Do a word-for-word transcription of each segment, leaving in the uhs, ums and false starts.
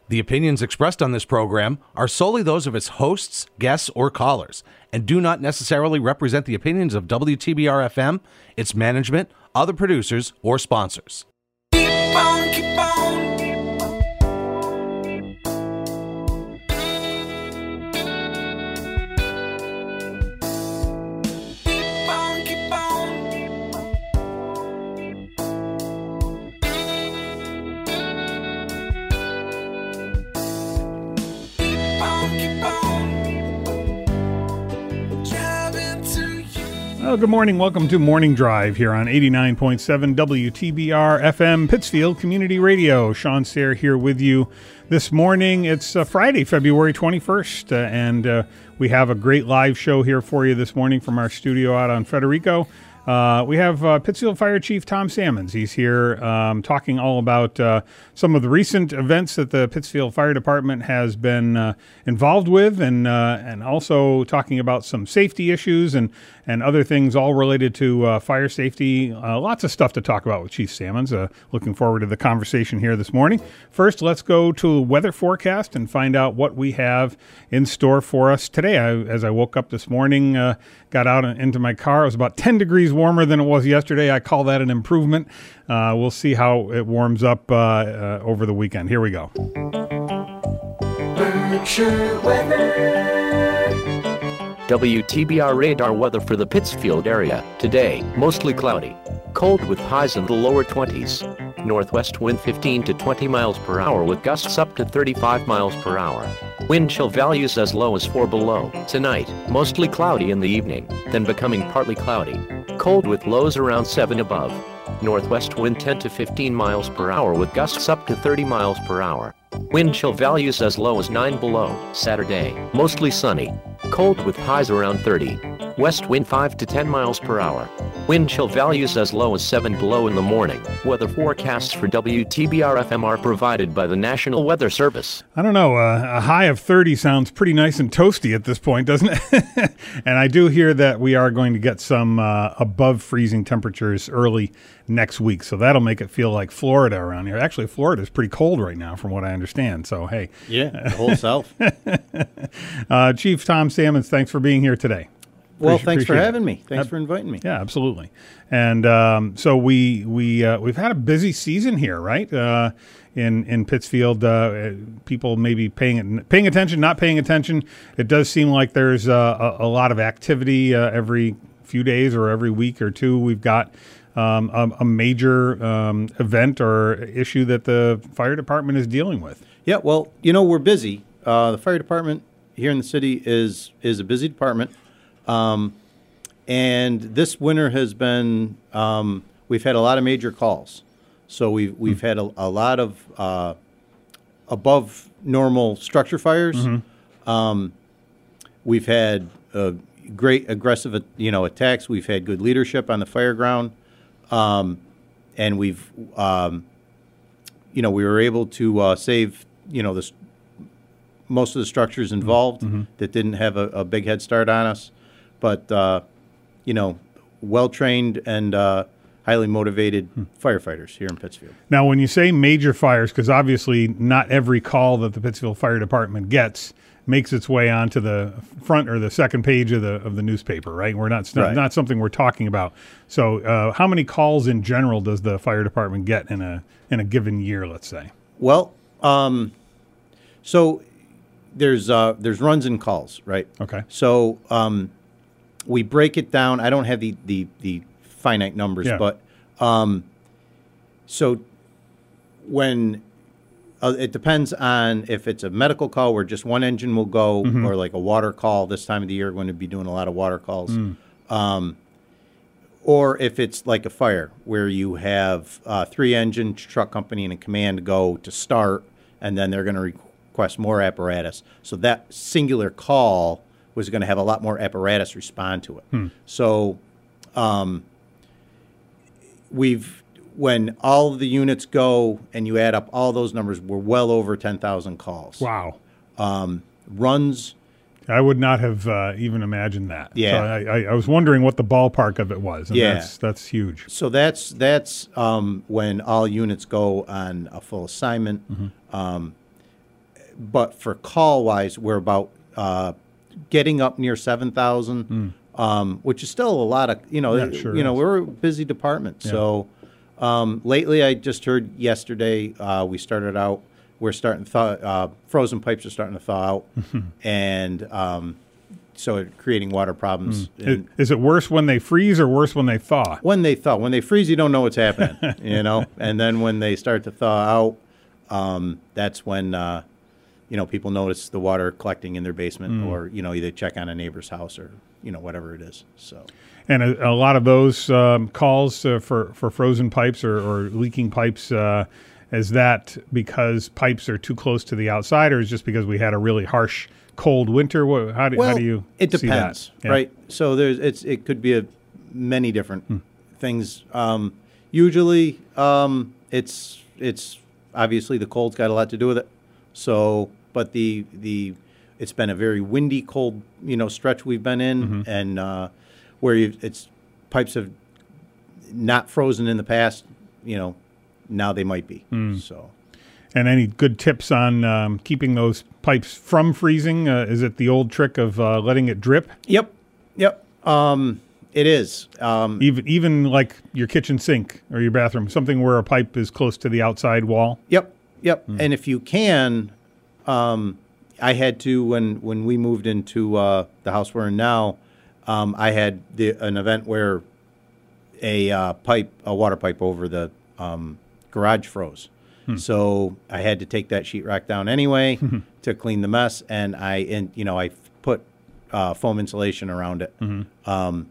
The opinions expressed on this program are solely those of its hosts, guests, or callers, and do not necessarily represent the opinions of W T B R F M, its management, other producers, or sponsors. Keep on, keep on. Keep on, keep on. Keep on, keep on. Driving to you. Well, good morning. Welcome to Morning Drive here on eighty-nine point seven W T B R F M Pittsfield Community Radio. Sean Sayre here with you this morning. It's uh, Friday, February twenty-first, uh, and uh, we have a great live show here for you this morning from our studio out on Federico. Uh, we have uh, Pittsfield Fire Chief Tom Sammons. He's here um, talking all about uh, some of the recent events that the Pittsfield Fire Department has been uh, involved with, and uh, and also talking about some safety issues and, and other things all related to uh, fire safety. Uh, lots of stuff to talk about with Chief Sammons. Uh, looking forward to the conversation here this morning. First, let's go to the weather forecast and find out what we have in store for us today. I, as I woke up this morning, uh, got out into my car, it was about ten degrees warmer than it was yesterday. I call that an improvement. Uh, we'll see how it warms up uh, uh, over the weekend. Here we go. Berkshire weather. W T B R radar weather for the Pittsfield area. Today, mostly cloudy. Cold with highs in the lower twenties. Northwest wind fifteen to twenty miles per hour with gusts up to thirty-five miles per hour. Wind chill values as low as four below. Tonight, mostly cloudy in the evening, then becoming partly cloudy. Cold with lows around seven above. Northwest wind ten to fifteen miles per hour with gusts up to thirty miles per hour. Wind chill values as low as nine below. Saturday, mostly sunny. Cold with highs around thirty. West wind five to ten miles per hour. Wind chill values as low as seven below in the morning. Weather forecasts for W T B R F M are provided by the National Weather Service. I don't know, uh, a high of thirty sounds pretty nice and toasty at this point, doesn't it? And I do hear that we are going to get some uh, above freezing temperatures early next week, so that'll make it feel like Florida around here. Actually, Florida is pretty cold right now from what I understand, so hey. Yeah, the whole South. uh, Chief Tom Sammons, thanks for being here today. Well, Appreciate- thanks for appreciate it. having me. Thanks Yep. for inviting me. Yeah, absolutely. And um, so we we uh, we've had a busy season here, right? Uh, in in Pittsfield, uh, people maybe paying paying attention, not paying attention. It does seem like there's uh, a, a lot of activity uh, every few days or every week or two. We've got um, a, a major um, event or issue that the fire department is dealing with. Yeah, well, you know, we're busy. Uh, the fire department here in the city is is a busy department. Um, and this winter has been, um, we've had a lot of major calls. So we've, we've had a, a lot of uh, above normal structure fires. Mm-hmm. Um, we've had uh, great aggressive, you know, attacks. We've had good leadership on the fire ground. Um, and we've, um, you know, we were able to uh, save, you know, this, most of the structures involved mm-hmm. that didn't have a, a big head start on us. But, uh, you know, well-trained and uh, highly motivated hmm. firefighters here in Pittsfield. Now, when you say major fires, because obviously not every call that the Pittsfield Fire Department gets makes its way onto the front or the second page of the of the newspaper, right? We're not right. not something we're talking about. So, uh, how many calls in general does the fire department get in a in a given year? Let's say. Well, um, so there's uh, there's runs and calls, right? Okay. So. Um, We break it down. I don't have the, the, the finite numbers, yeah. but um, so when uh, it depends on if it's a medical call where just one engine will go, mm-hmm. or like a water call. This time of the year, we're going to be doing a lot of water calls, mm. um, or if it's like a fire where you have uh, three engine truck company and a command go to start, and then they're going to request more apparatus. So that singular call was going to have a lot more apparatus respond to it. Hmm. So um, we've, when all of the units go and you add up all those numbers, we're well over ten thousand calls. Wow. Um, runs. I would not have uh, even imagined that. Yeah. So I, I, I was wondering what the ballpark of it was. And yeah. That's, that's huge. So that's, that's um, when all units go on a full assignment. Mm-hmm. Um, but for call wise, we're about uh, getting up near seven thousand, um, which is still a lot of you know. Yeah, sure you know, is. we're a busy department. Yeah. So um, lately, I just heard yesterday uh, we started out. We're starting to thaw. Uh, frozen pipes are starting to thaw out, and um, so it creating water problems. Is, And is it worse when they freeze or worse when they thaw? when they thaw, when they freeze, you don't know what's happening, you know. And then when they start to thaw out, um, that's when uh, you know people notice the water collecting in their basement, or you know either check on a neighbor's house or you know whatever it is. So And a, a lot of those um, calls uh, for, for frozen pipes or, or leaking pipes, uh, is that because pipes are too close to the outside, or is just because we had a really harsh cold winter? What, how, do, well, how do you it see that? depends, Yeah. right? So there's it's it could be a many different things. Um, usually, um, it's it's obviously the cold's got a lot to do with it. So, but the the it's been a very windy, cold you know stretch we've been in, and uh, where you it's pipes have not frozen in the past, you know, now they might be. So. And any good tips on um, keeping those pipes from freezing? Uh, is it the old trick of uh, letting it drip? Yep, yep. Um, it is. Um, Even even like your kitchen sink or your bathroom, something where a pipe is close to the outside wall? Yep, yep. And if you can, um, I had to when when we moved into uh, the house we're in now. Um, I had the, an event where a uh, pipe, a water pipe over the um, garage froze. So I had to take that sheetrock down anyway to clean the mess, and I and you know I put uh, foam insulation around it, um,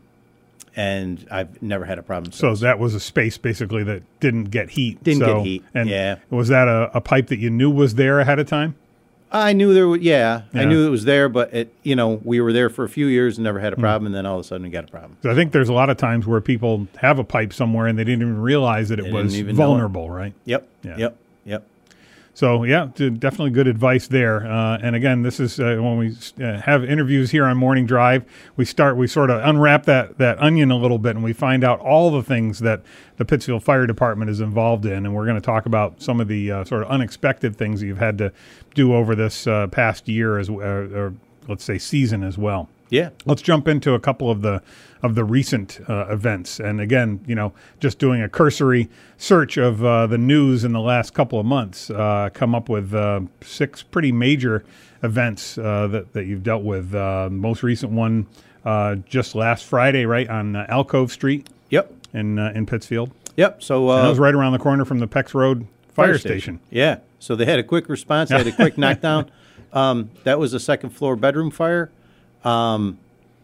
and I've never had a problem. So since. that was a space basically that didn't get heat. Didn't So- get heat, And yeah. was that a, a pipe that you knew was there ahead of time? I knew there was, yeah, Yeah. I knew it was there, but it, you know, we were there for a few years and never had a problem, and then all of a sudden we got a problem. 'Cause I think there's a lot of times where people have a pipe somewhere and they didn't even realize that it They was didn't even know it. vulnerable, right? Yep, Yeah. yep, yep. So yeah, d- definitely good advice there. Uh, and again, this is uh, when we uh, have interviews here on Morning Drive. We start, we sort of unwrap that that onion a little bit, and we find out all the things that the Pittsfield Fire Department is involved in. And we're going to talk about some of the uh, sort of unexpected things that you've had to do over this uh, past year, as uh, or let's say season as well. Yeah. Let's jump into a couple of the of the recent uh, events. And again, you know, just doing a cursory search of uh, the news in the last couple of months, uh, come up with uh, six pretty major events uh, that, that you've dealt with. Uh, most recent one uh, just last Friday, right, on uh, Alcove Street Yep, in uh, in Pittsfield. yep. So And that uh, was right around the corner from the Pex Road Fire, Station. Yeah. So they had a quick response. They had a quick knockdown. Um, that was a second floor bedroom fire. Um,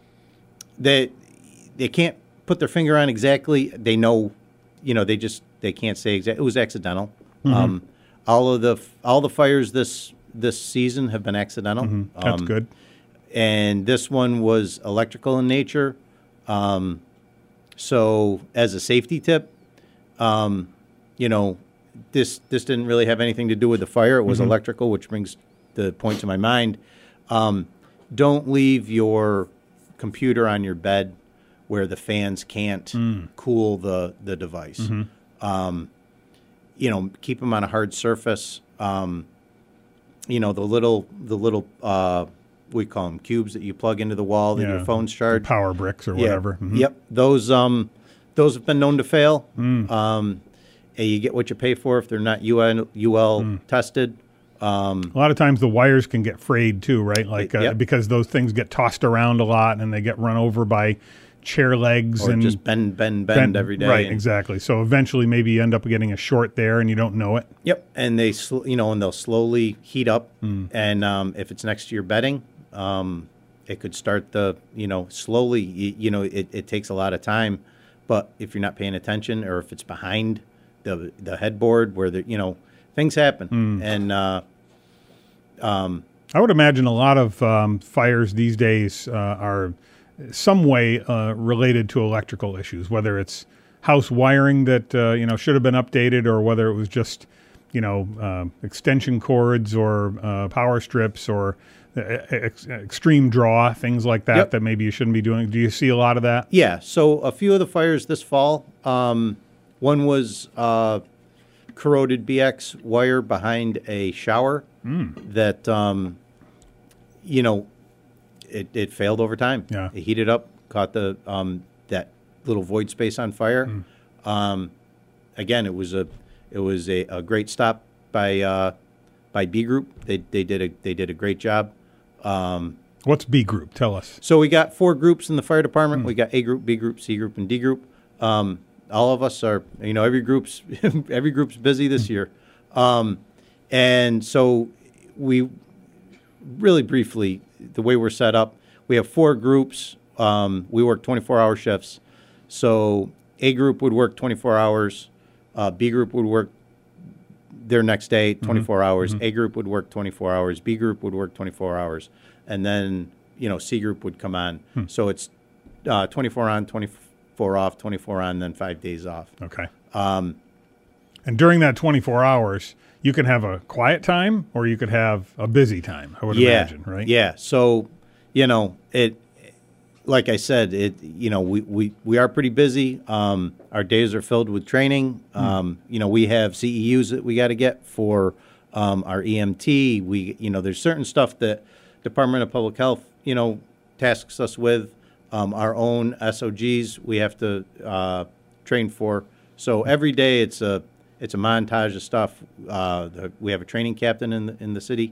they they can't put their finger on exactly. They know, you know, they just they can't say exactly. It was accidental. Um, all of the all the fires this this season have been accidental. That's Um, good. And this one was electrical in nature. Um, so as a safety tip, um, you know, this this didn't really have anything to do with the fire. It was electrical, which brings the point to my mind. Um, don't leave your computer on your bed where the fans can't cool the, the device. Um, you know, keep them on a hard surface. Um, you know, the little the little uh, we call them cubes that you plug into the wall that Yeah, your phone's charged. Power bricks or Yeah. whatever. Mhm. Yep. Those um those have been known to fail. Mm. Um, and you get what you pay for if they're not U N, U L Mm. tested. Um, A lot of times the wires can get frayed too, right? Like uh, Yep. because those things get tossed around a lot and they get run over by chair legs or and just bend, bend, bend, bent- every day. Right, and- exactly. So eventually, maybe you end up getting a short there and you don't know it. Yep. And they, sl- you know, and they'll slowly heat up. Mm. And um, if it's next to your bedding, um, it could start the, you know, slowly. You, you know, it, it takes a lot of time. But if you're not paying attention, or if it's behind the the headboard where the, you know, things happen. Mm. And uh, I would imagine a lot of um, fires these days uh, are some way uh, related to electrical issues, whether it's house wiring that uh, you know should have been updated, or whether it was just you know uh, extension cords or uh, power strips or uh, ex- extreme draw, things like that Yep. that maybe you shouldn't be doing. Do you see a lot of that? Yeah, so a few of the fires this fall, um, one was uh, corroded B X wire behind a shower. that, um, you know, it, it failed over time. Yeah. It heated up, caught the um, that little void space on fire. Um, again, it was a it was a, a great stop by uh, by B Group. They they did a they did a great job. Um, What's B Group? Tell us. So we got four groups in the fire department. We got A Group, B Group, C Group, and D Group. Um, all of us are, you know, every group's every group's busy this year, um, and so we really briefly the way we're set up. We have four groups. Um, we work twenty-four hour shifts. So A Group would work twenty-four hours. Uh, B Group would work their next day twenty-four hours. A Group would work twenty-four hours. B Group would work twenty-four hours, and then you know C Group would come on. So it's uh, twenty-four on, twenty-four off, twenty-four on, then five days off. Okay. Um, and during that twenty-four hours, you can have a quiet time or you could have a busy time, I would Yeah, imagine, right? Yeah. So, you know, it, like I said, it, you know, we, we, we are pretty busy. Um, our days are filled with training. Um, you know, we have C E Us that we got to get for um, our E M T. We, you know, there's certain stuff that Department of Public Health, you know, tasks us with. Um, our own S O Gs we have to uh, train for. So every day it's a it's a montage of stuff. Uh, the, we have a training captain in the, in the city,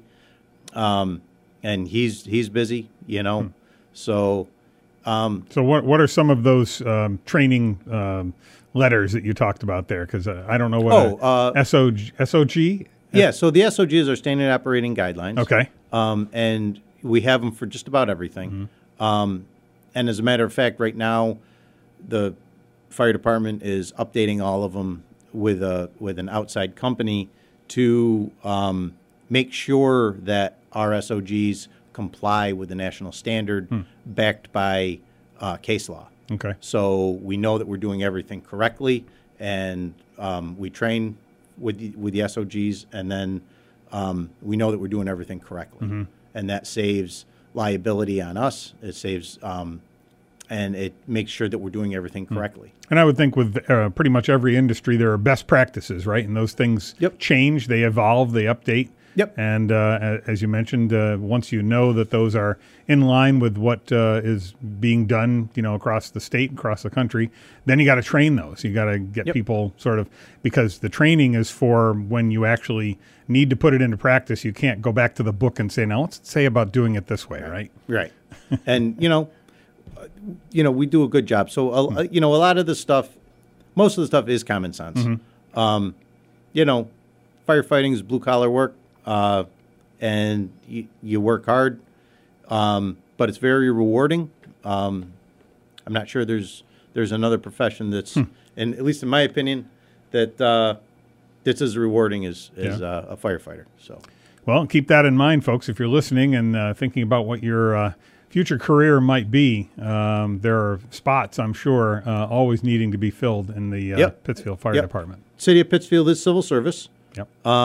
um, and he's he's busy, you know. Hmm. So um, So what what are some of those um, training um, letters that you talked about there? Because uh, I don't know what Oh, a uh, S O G, S O G? yeah, so the S O Gs are standard operating guidelines. Okay. Um, and we have them for just about everything. Um, and as a matter of fact, right now, the fire department is updating all of them with a with an outside company to um, make sure that our S O Gs comply with the national standard, backed by uh, case law. Okay. So we know that we're doing everything correctly, and um, we train with the, with the S O Gs, and then um, we know that we're doing everything correctly, and that saves liability on us. It saves, um, and it makes sure that we're doing everything correctly. And I would think with uh, pretty much every industry, there are best practices, right? And those things Yep. change, they evolve, they update. Yep. And uh, a- as you mentioned, uh, once you know that those are in line with what uh, is being done, you know, across the state, across the country, then you got to train those. You got to get Yep. people sort of, because the training is for when you actually need to put it into practice. You can't go back to the book and say, now let's say about doing it this way, right? Right. And, you know, uh, you know, we do a good job. So, uh, you know, a lot of the stuff, most of the stuff is common sense. Um, you know, firefighting is blue collar work, uh, and you, you work hard, um, but it's very rewarding. Um, I'm not sure there's there's another profession that's, and at least in my opinion, that uh, that's as rewarding as, as Yeah. uh, a firefighter. So. Well, keep that in mind, folks. If you're listening and uh, thinking about what your uh, future career might be, um, there are spots, I'm sure, uh, always needing to be filled in the uh, Yep. Pittsfield Fire Yep. Department. City of Pittsfield is civil service. Yep.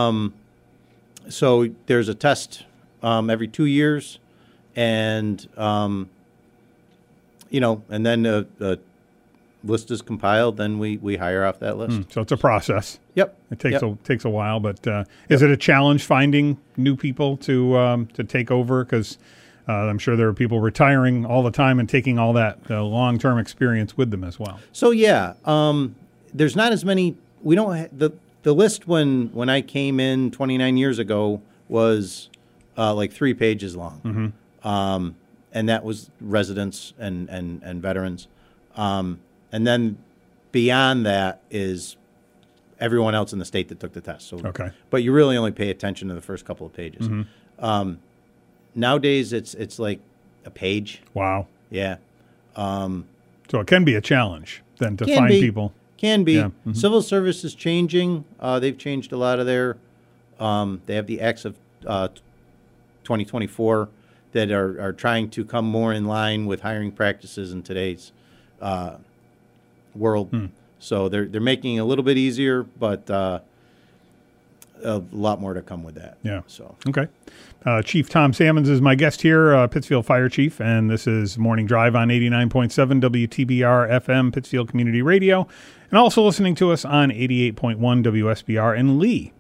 So there's a test um, every two years, and um, you know, and then the, the list is compiled. Then we, we hire off that list. So it's a process. Yep, It takes Yep. a takes a while, but uh, is it a challenge finding new people to um, to take over? Because uh, I'm sure there are people retiring all the time and taking all that uh, long term experience with them as well. So yeah, um, there's not as many. We don't ha- the the list when when I came in twenty-nine years ago was uh, like three pages long, um, and that was residents and and and veterans, um, and then beyond that is everyone else in the state that took the test. So Okay. but you really only pay attention to the first couple of pages. Um, nowadays, it's it's like a page. Wow. Yeah. So it can be a challenge then to Can find be. people. Can be. Yeah, mhm. Civil service is changing. Uh, they've changed a lot of their. Um, they have the acts of uh, twenty twenty-four that are, are trying to come more in line with hiring practices in today's uh, world. Hmm. So they're they're making it a little bit easier, but uh, a lot more to come with that. Yeah. So Okay. Uh, Chief Tom Sammons is my guest here, uh, Pittsfield Fire Chief, and this is Morning Drive on eighty-nine point seven W T B R F M, Pittsfield Community Radio, and also listening to us on eighty-eight point one W S B R in Lee.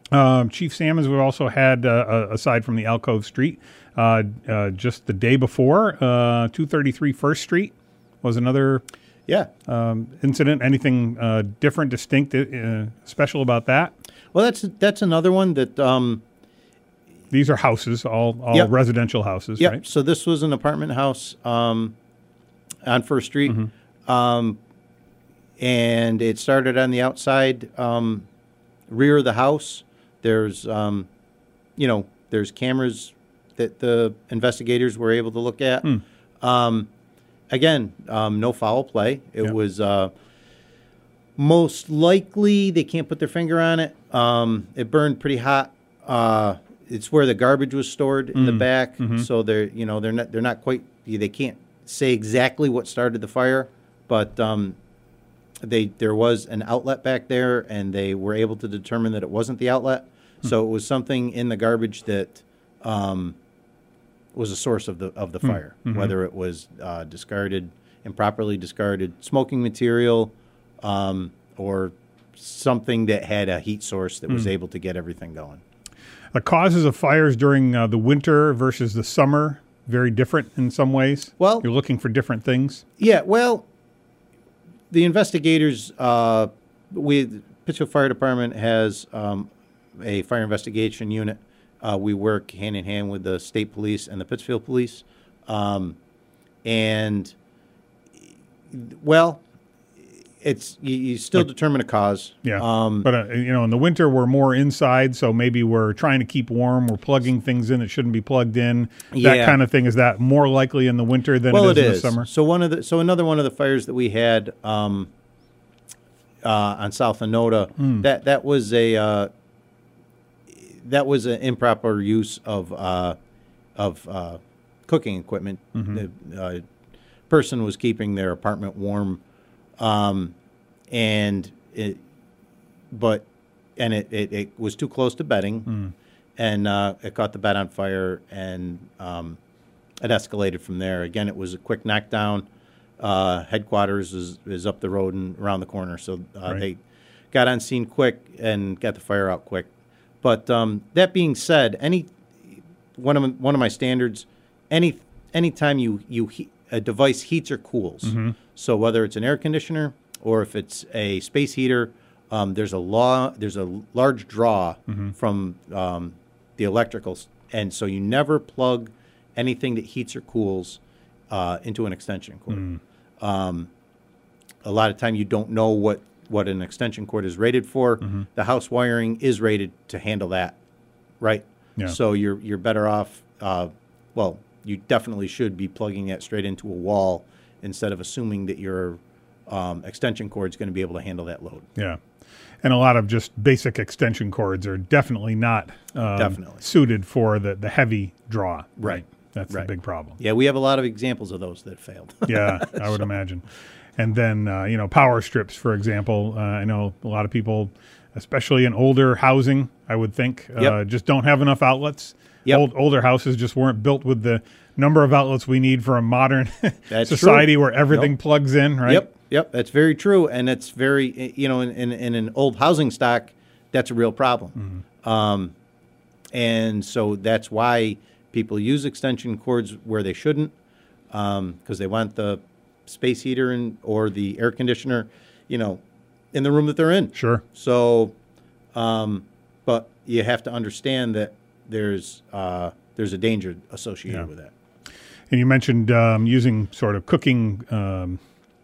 Um, Chief Salmons, we've also had, uh, uh, aside from the Alcove Street, uh, uh, just the day before, uh, two thirty-three First Street was another Yeah. um, incident. Anything uh, different, distinct, uh, special about that? Well, that's that's another one that. Um, These are houses, all all Yep. residential houses, Yep. right? So this was an apartment house um, on First Street, Mm-hmm. um, and it started on the outside um, rear of the house. There's, um, you know, there's cameras that the investigators were able to look at. Hmm. Um, again, um, no foul play. It Yep. was uh, most likely they can't put their finger on it. Um, it burned pretty hot. Uh, it's where the garbage was stored in the back, so they're you know they're not they're not quite they can't say exactly what started the fire, but um, they there was an outlet back there, and they were able to determine that it wasn't the outlet. So it was something in the garbage that um, was a source of the of the fire, whether it was uh, discarded, improperly discarded smoking material, um, or something that had a heat source that was able to get everything going. The causes of fires during uh, the winter versus the summer, very different in some ways. Well- You're looking for different things. Yeah, well, the investigators, uh, we Pittsfield Fire Department has um, a fire investigation unit. Uh, we work hand in hand with the state police and the Pittsfield police, um, and well, it's you, you still Like- determine a cause. Yeah. Um, but, uh, you know, in the winter, we're more inside, so maybe we're trying to keep warm. We're plugging things in that shouldn't be plugged in. That Yeah. kind of thing. Is that more likely in the winter than well, it is, it in is. the summer? So one of the so another one of the fires that we had um, uh, on South Anoda, Hmm. that that was a uh, that was an improper use of uh, of uh, cooking equipment. Mm-hmm. The uh, person was keeping their apartment warm, um, and it, but and it, it, it was too close to bedding, Hmm. and uh, it caught the bed on fire, and um, it escalated from there. Again, it was a quick knockdown. Uh, headquarters is, is up the road and around the corner, so uh, Right. they got on scene quick and got the fire out quick. But um, that being said, any one of my, one of my standards, any anytime you you he, a device heats or cools, Mm-hmm. so whether it's an air conditioner or if it's a space heater, um, there's a law there's a large draw Mm-hmm. from um, the electricals, and so you never plug anything that heats or cools uh, into an extension cord. Mm. Um, a lot of time you don't know what, what an extension cord is rated for. Mm-hmm. The house wiring is rated to handle that, right? Yeah. So you're you're better off. Uh, well, you definitely should be plugging that straight into a wall instead of assuming that your um, extension cord is going to be able to handle that load. Yeah. And a lot of just basic extension cords are definitely not um, Definitely. suited for the, the heavy draw. Right. That's Right. the big problem. Yeah, we have a lot of examples of those that failed. Yeah, I would imagine. And then, uh, you know, power strips, for example. Uh, I know a lot of people, especially in older housing, I would think, uh, Yep. just don't have enough outlets. Yep. Old, older houses just weren't built with the number of outlets we need for a modern That's society true. where everything Yep. plugs in, right? Yep, yep, that's very true, and it's very you know in, in, in an old housing stock, that's a real problem, um, and so that's why people use extension cords where they shouldn't, because they want the space heater and or the air conditioner, you know, in the room that they're in. Sure. So, um, but you have to understand that there's uh, there's a danger associated Yeah. with that. And you mentioned um, using sort of cooking um,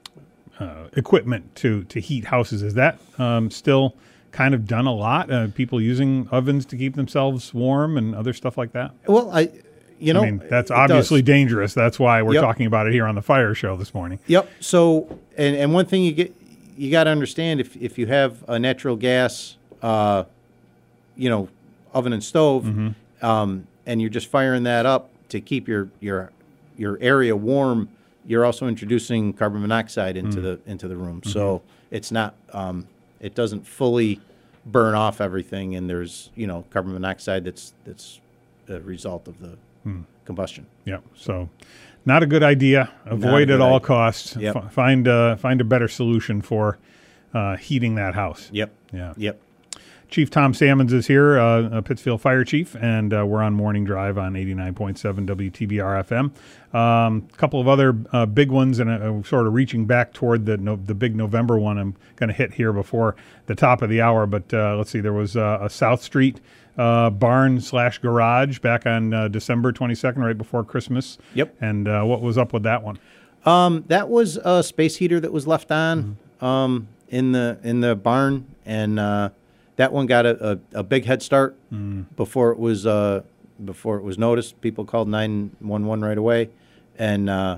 uh, equipment to, to heat houses. Is that um, still kind of done a lot? Uh, people using ovens to keep themselves warm and other stuff like that? Well, I, you know, I mean, that's it obviously does. dangerous. That's why we're Yep. talking about it here on the Fire Show this morning. Yep. So, and, and one thing you get, you got to understand if if you have a natural gas, uh, you know, oven and stove, Mm-hmm. um, and you're just firing that up to keep your your your area warm, you're also introducing carbon monoxide into Mm. the into the room. So it's not, um, it doesn't fully burn off everything, and there's you know carbon monoxide that's that's a result of the Hmm. combustion. Yeah. So, not a good idea. Avoid good at all idea. costs. Yep. F- find uh, find a better solution for uh, heating that house. Yep. Yeah. Yep. Chief Tom Sammons is here, uh, uh, Pittsfield Fire Chief, and uh, we're on Morning Drive on eighty-nine point seven W T B R F M. A um, couple of other uh, big ones, and uh, sort of reaching back toward the no, the big November one I'm going to hit here before the top of the hour. But uh, let's see, there was uh, a South Street uh, barn slash garage back on uh, December twenty-second, right before Christmas. Yep. And uh, what was up with that one? Um, that was a space heater that was left on Mm-hmm. um, in the in the barn, and uh, that one got a, a, a big head start Mm. before it was uh, before it was noticed. People called nine one one right away, and uh,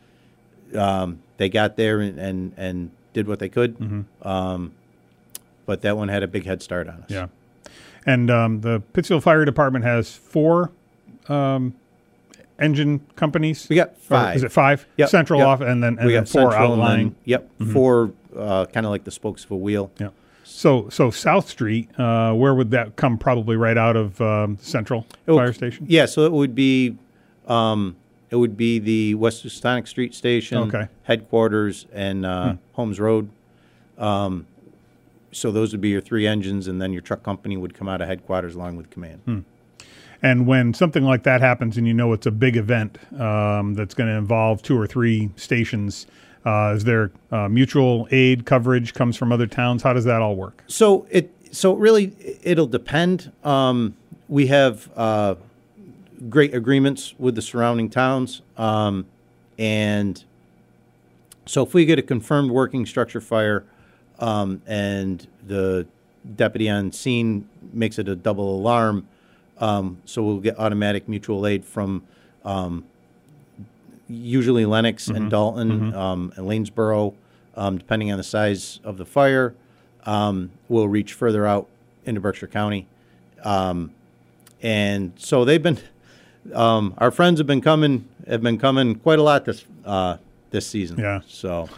um, they got there and, and, and did what they could. Mm-hmm. Um, but that one had a big head start on us. Yeah. And um, the Pittsfield Fire Department has four um, engine companies. We got Or five. is it five? Yep, Central yep. off, and then and we then got four Central and outlying. then- yep, four uh, kind of like the spokes of a wheel. Yeah. So so South Street, uh, where would that come? Probably right out of um, Central Oh, Fire Station. Yeah, so it would be, um, it would be the West Houstonic Street Station, Okay. headquarters, and uh, Holmes Road. Um, so those would be your three engines, and then your truck company would come out of headquarters along with command. And when something like that happens, and you know it's a big event um, that's going to involve two or three stations, uh, is there uh, mutual aid coverage comes from other towns? How does that all work? So it so really it'll depend. Um, we have uh, great agreements with the surrounding towns, um, and so if we get a confirmed working structure fire, um, and the deputy on scene makes it a double alarm, um, so we'll get automatic mutual aid from um, usually Lennox and Dalton um, and Lanesboro, um, depending on the size of the fire. Um, we'll reach further out into Berkshire County. Um, and so they've been, um, our friends have been coming, have been coming quite a lot this, uh, this season. Yeah. So,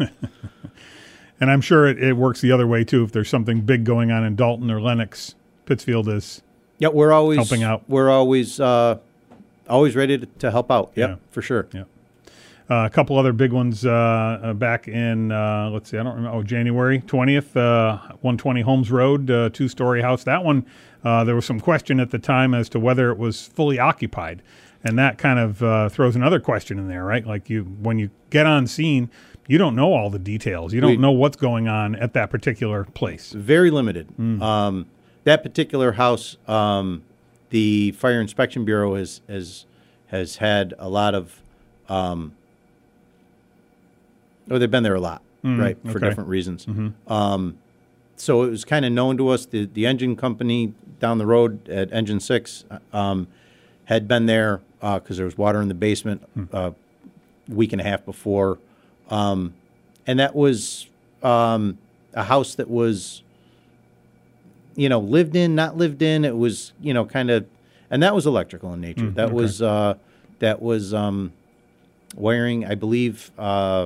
And I'm sure it, it works the other way too. If there's something big going on in Dalton or Lennox, Pittsfield is. yeah, we're always Helping out. We're always, uh, always ready to, to help out. Yep, Yeah. for sure. Yeah. Uh, a couple other big ones uh, uh, back in, uh, let's see, I don't remember, oh, January twentieth, uh, one twenty Holmes Road, uh, two-story house. That one, uh, there was some question at the time as to whether it was fully occupied. And that kind of uh, throws another question in there, right? Like you, when you get on scene, you don't know all the details. You don't We- know what's going on at that particular place. Very limited. Um, that particular house, um, the Fire Inspection Bureau has has has had a lot of, um, or they've been there a lot, right, for okay. different reasons. Um, so it was kind of known to us. The the engine company down the road at Engine Six um, had been there because there was water in the basement uh, a week and a half before, um, and that was um, a house that was, you know, lived in, not lived in. It was, you know, kind of, and that was electrical in nature. that okay. was uh, that was um, wiring, I believe. Uh,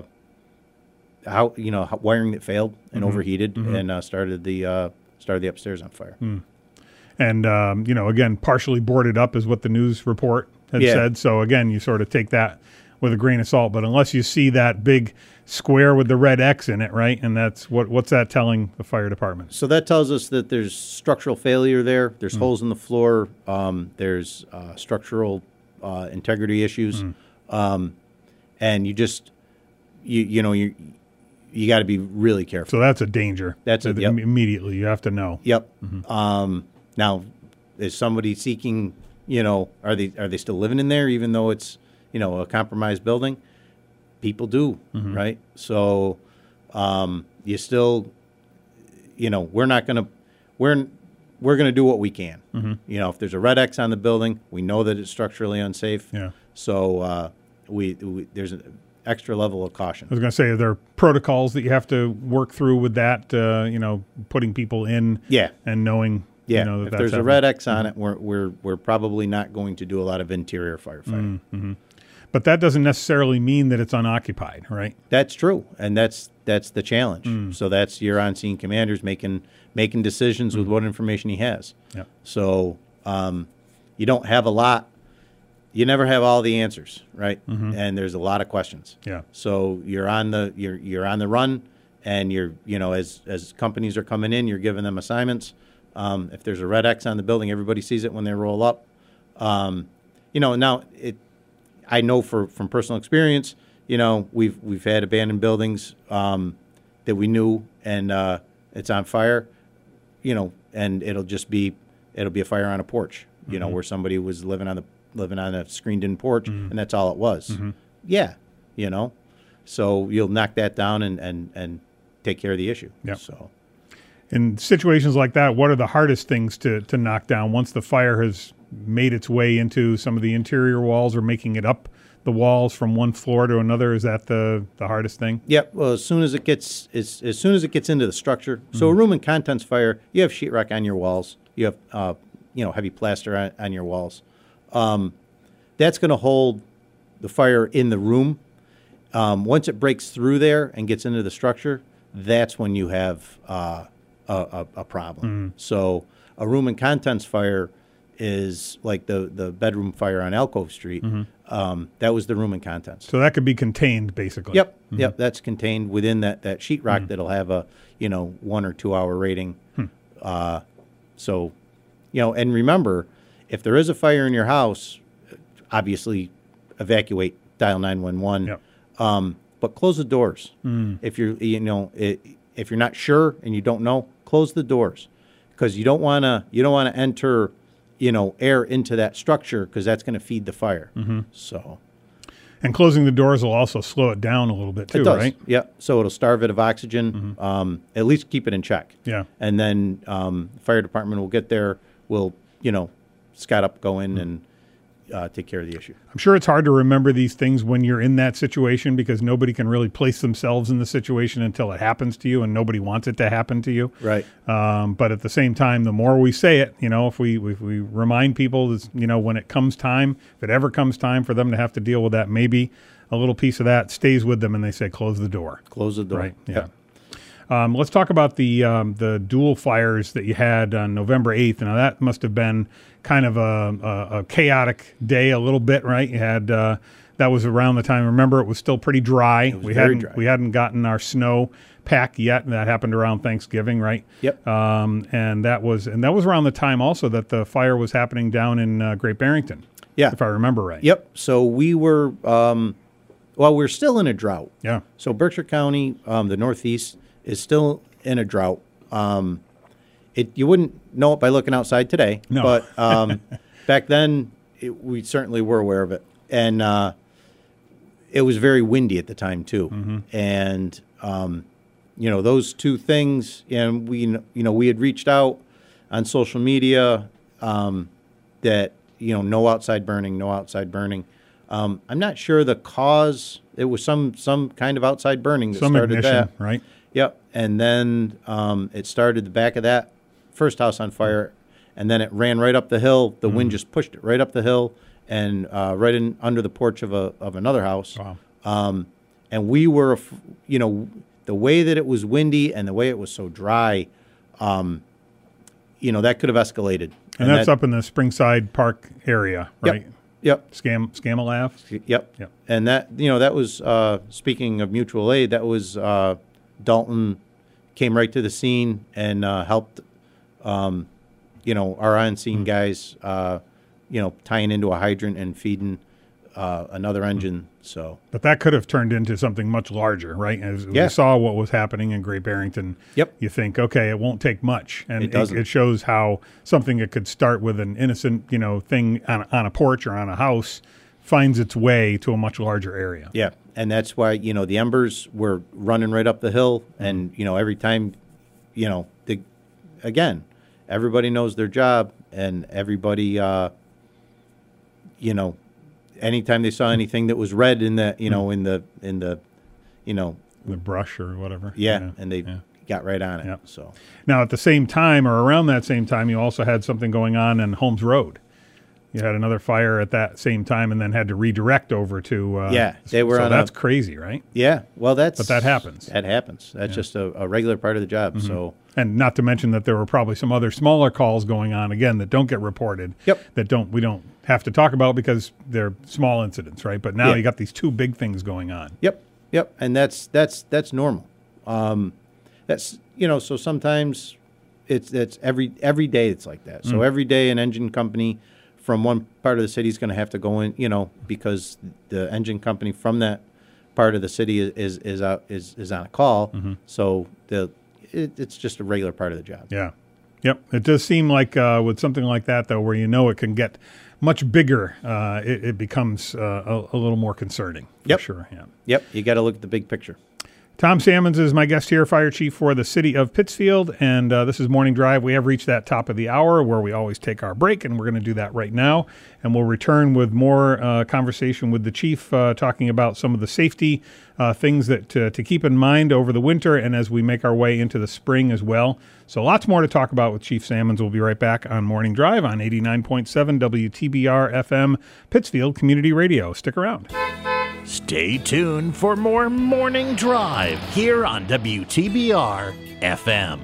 how you know how, wiring that failed and overheated and uh, started the uh, started the upstairs on fire. And, um, you know, again, partially boarded up is what the news report had Yeah. said. So, again, you sort of take that with a grain of salt. But unless you see that big square with the red X in it, right? And that's what what's that telling the fire department? So that tells us that there's structural failure there. There's holes in the floor. Um, there's uh, structural uh, integrity issues, um, and you just you you know you you got to be really careful. So that's a danger. That's a- Uh, yep. Immediately, you have to know. Yep. Um, now, is somebody seeking? You know, are they are they still living in there, even though it's you know a compromised building? People do, right? So um, you still, you know, we're not going to we're we're going to do what we can. You know, if there's a red X on the building, we know that it's structurally unsafe. Yeah. So uh, we, we there's an extra level of caution. I was going to say, are there protocols that you have to work through with that, uh, you know, putting people in Yeah. and knowing, Yeah, you know, that if that's there's a happening? red X on it, we're we're we're probably not going to do a lot of interior firefighting. But that doesn't necessarily mean that it's unoccupied, right? That's true, and that's that's the challenge. Mm. So that's your on-scene commanders making making decisions with what information he has. Yep. So um, you don't have a lot. You never have all the answers, right? And there's a lot of questions. Yeah. So you're on the you're you're on the run, and you're you know as as companies are coming in, you're giving them assignments. Um, if there's a red X on the building, everybody sees it when they roll up. Um, you know, now it. I know for from personal experience. You know, we've we've had abandoned buildings um, that we knew, and uh, it's on fire. You know, and it'll just be it'll be a fire on a porch. You know, where somebody was living on the living on a screened-in porch, and that's all it was. Yeah, you know, so you'll knock that down and, and, and take care of the issue. Yep. So, In situations like that, what are the hardest things to, to knock down once the fire has made its way into some of the interior walls or making it up the walls from one floor to another? Is that the, the hardest thing? yeah. Well, as soon as it gets as as soon as it gets into the structure, so a room and contents fire, you have sheetrock on your walls, you have uh, you know heavy plaster on, on your walls. Um, that's going to hold the fire in the room. Um, once it breaks through there and gets into the structure, that's when you have uh, a, a, a problem. So a room and contents fire is like the, the bedroom fire on Alcove Street. Um, that was the room and contents. So that could be contained, basically. Yep, yep. That's contained within that, that sheetrock that'll have a you know one or two hour rating. Uh, so, you know, and remember, if there is a fire in your house, obviously evacuate, dial nine one one. Yep. Um, but close the doors. If you're you know it, if you're not sure and you don't know, close the doors, because you don't want to you don't want to enter you know air into that structure, because that's going to feed the fire. So. And closing the doors will also slow it down a little bit too, It does, right? yeah. So it'll starve it of oxygen. Um, at least keep it in check. Yeah. And then um, the fire department will get there. Will you know, scout up, go in, and uh, take care of the issue. I'm sure it's hard to remember these things when you're in that situation, because nobody can really place themselves in the situation until it happens to you, and nobody wants it to happen to you. Right. Um, but at the same time, the more we say it, you know, if we if we remind people, this, you know, when it comes time, if it ever comes time for them to have to deal with that, maybe a little piece of that stays with them, and they say, close the door. Close the door. Right. Yeah. Yep. Um, let's talk about the um, the dual fires that you had on November eighth. Now, that must have been kind of a, a, a chaotic day a little bit, right? You had uh, that was around the time. Remember, it was still pretty dry. was we very hadn't dry. we hadn't gotten our snow pack yet, and that happened around Thanksgiving, right? Yep. Um, and that was and that was around the time also that the fire was happening down in uh, Great Barrington. Yeah. if I remember right. Yep. So we were, um, well, we're still in a drought. Yeah. So Berkshire County, um, the Northeast, is still in a drought. Um, it you wouldn't know it by looking outside today, No. but um, back then it, we certainly were aware of it, and uh, it was very windy at the time too. Mm-hmm. And um, you know those two things, and we you know we had reached out on social media um, that you know no outside burning, no outside burning. Um, I'm not sure the cause. It was some some kind of outside burning that Some started ignition, that. right? Yep. And then um, it started the back of that first house on fire, and then it ran right up the hill. The wind just pushed it right up the hill and uh, right in under the porch of a of another house. Wow. Um, and we were, af- you know, the way that it was windy and the way it was so dry, um, you know, that could have escalated. And, that's that- up in the Springside Park area, right? Yep. Yep. Scam Scamalav. Yep. Yep. And that, you know, that was, uh, speaking of mutual aid, that was uh, Dalton came right to the scene and uh, helped, um, you know, our on-scene Mm-hmm. guys, uh, you know, tying into a hydrant and feeding uh, another engine. So, But that could have turned into something much larger, right? As Yeah. we saw what was happening in Great Barrington, Yep. you think, okay, it won't take much. And It doesn't. it shows how something that could start with an innocent, you know, thing on, on a porch or on a house finds its way to a much larger area. yeah. And that's why, you know, the embers were running right up the hill. And, you know, every time, you know, the, again, everybody knows their job, and everybody, uh, you know, anytime they saw anything that was red in the, you know, in the, in the, you know, The brush or whatever. yeah, and they yeah. got right on it. Yep. So, Now, at the same time or around that same time, you also had something going on in Holmes Road. You had another fire at that same time and then had to redirect over to. Uh, Yeah, they were so on a- that's crazy, right? yeah, well, that's, But that happens. That happens. That's just a, a regular part of the job. So, And not to mention that there were probably some other smaller calls going on again that don't get reported. Yep. That don't we don't have to talk about because they're small incidents, right? But now Yeah. you got these two big things going on. Yep, yep, and that's that's that's normal. Um, that's you know, so sometimes it's it's every every day it's like that. So Mm. every day an engine company from one part of the city is going to have to go in, you know, because the engine company from that part of the city is is is, out, is, is on a call. Mhm. So the it, it's just a regular part of the job. Yeah. Yep. It does seem like uh, with something like that, though, where you know it can get much bigger, uh, it, it becomes uh, a, a little more concerning. For Yep. sure. Yeah. Yep. You got to look at the big picture. Tom Sammons is my guest here, Fire Chief for the City of Pittsfield, and uh, this is Morning Drive. We have reached that top of the hour where we always take our break, and we're going to do that right now. And we'll return with more uh, conversation with the Chief, uh, talking about some of the safety uh, things that to, to keep in mind over the winter and as we make our way into the spring as well. So lots more to talk about with Chief Sammons. We'll be right back on Morning Drive on eighty-nine point seven W T B R F M, Pittsfield Community Radio. Stick around. Stay tuned for more Morning Drive here on W T B R F M.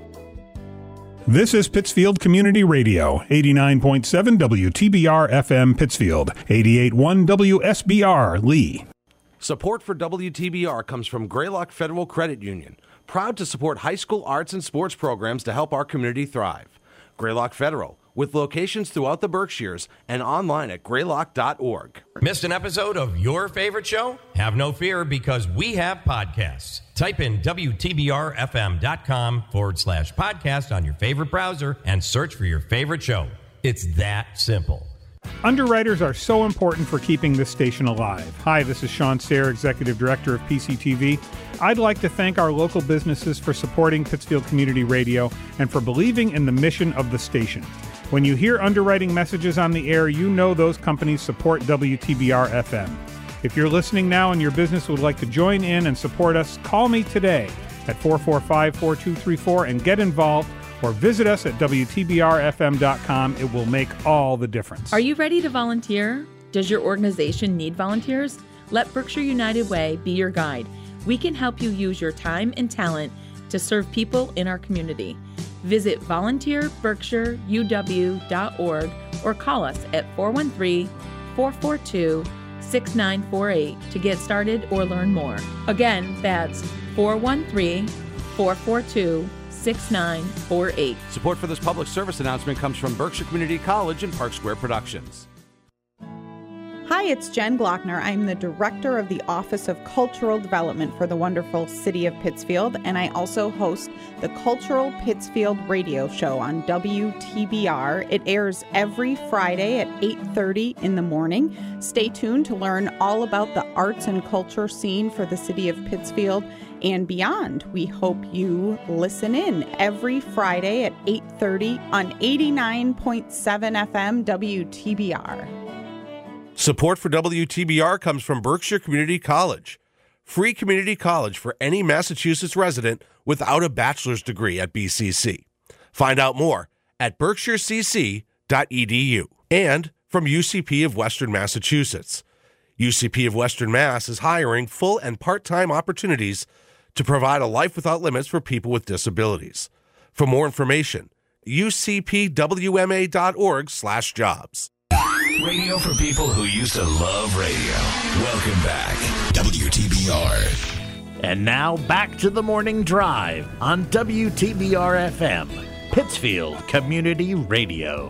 This is Pittsfield Community Radio, eighty-nine point seven W T B R F M Pittsfield, eighty-eight point one W S B R Lee. Support for W T B R comes from Greylock Federal Credit Union, proud to support high school arts and sports programs to help our community thrive. Greylock Federal, with locations throughout the Berkshires and online at greylock dot org. Missed an episode of your favorite show? Have no fear, because we have podcasts. Type in W T B R F M dot com forward slash podcast on your favorite browser and search for your favorite show. It's that simple. Underwriters are so important for keeping this station alive. Hi, this is Sean Sayre, Executive Director of P C T V. I'd like to thank our local businesses for supporting Pittsfield Community Radio and for believing in the mission of the station. When you hear underwriting messages on the air, you know those companies support W T B R F M. If you're listening now and your business would like to join in and support us, call me today at four four five, four two three four and get involved, or visit us at W T B R F M dot com. It will make all the difference. Are you ready to volunteer? Does your organization need volunteers? Let Berkshire United Way be your guide. We can help you use your time and talent to serve people in our community. Visit volunteer berkshire u w dot org or call us at four one three, four four two, six nine four eight to get started or learn more. Again, that's four one three, four four two, six nine four eight. Support for this public service announcement comes from Berkshire Community College and Park Square Productions. Hi, it's Jen Glockner. I'm the Director of the Office of Cultural Development for the wonderful City of Pittsfield, and I also host the Cultural Pittsfield radio show on W T B R. It airs every Friday at eight thirty in the morning. Stay tuned to learn all about the arts and culture scene for the City of Pittsfield and beyond. We hope you listen in every Friday at eight thirty on eighty-nine point seven F M W T B R. Support for W T B R comes from Berkshire Community College. Free community college for any Massachusetts resident without a bachelor's degree at B C C. Find out more at berkshire c c dot e d u. And from U C P of Western Massachusetts. U C P of Western Mass is hiring full and part-time opportunities to provide a life without limits for people with disabilities. For more information, u c p w m a dot org slash jobs. Radio for people who used to love radio. Welcome back. W T B R. And now back to the Morning Drive on W T B R F M, Pittsfield Community Radio.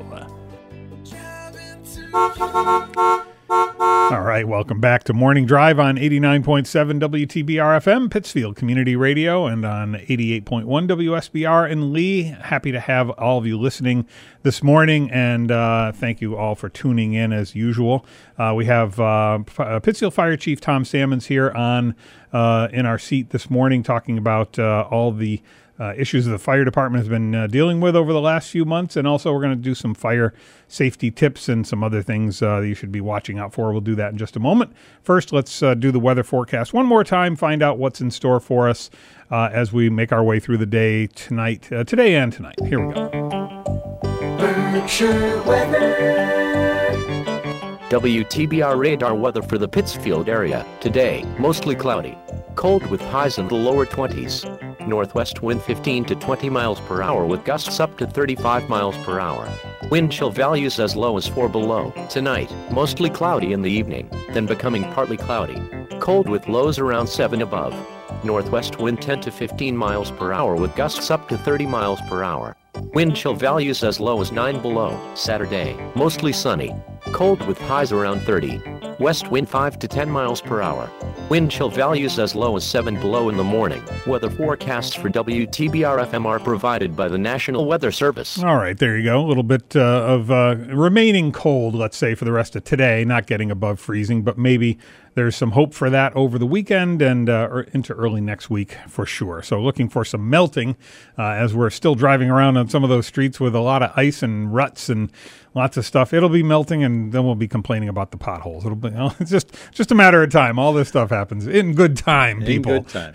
All right, welcome back to Morning Drive on eighty-nine point seven W T B R F M, Pittsfield Community Radio, and on eighty-eight point one W S B R in Lee. Happy to have all of you listening this morning, and uh, thank you all for tuning in as usual. Uh, we have uh, F- Pittsfield Fire Chief Tom Sammons here on uh, in our seat this morning, talking about uh, all the Uh, issues the fire department has been uh, dealing with over the last few months, and also we're going to do some fire safety tips and some other things uh, that you should be watching out for. We'll do that in just a moment. First, let's uh, do the weather forecast one more time, find out what's in store for us uh, as we make our way through the day tonight, uh, today and tonight. Here we go. Berkshire weather. W T B R radar weather for the Pittsfield area. Today, mostly cloudy. Cold with highs in the lower twenties. Northwest wind fifteen to twenty miles per hour with gusts up to thirty-five miles per hour. Wind chill values as low as four below. Tonight, mostly cloudy in the evening, then becoming partly cloudy. Cold with lows around seven above. Northwest wind ten to fifteen miles per hour with gusts up to thirty miles per hour. Wind chill values as low as nine below. Saturday, mostly sunny. Cold with highs around thirty. West wind five to ten miles per hour. Wind chill values as low as seven below in the morning. Weather forecasts for W T B R F M are provided by the National Weather Service. All right, there you go. A little bit uh, of uh, remaining cold, let's say, for the rest of today, not getting above freezing, but maybe there's some hope for that over the weekend and uh, or into early next week for sure. So looking for some melting uh, as we're still driving around on some of those streets with a lot of ice and ruts and lots of stuff. It'll be melting, and then we'll be complaining about the potholes. It'll be you know, it's just just a matter of time. All this stuff happens in good time, people. In good time.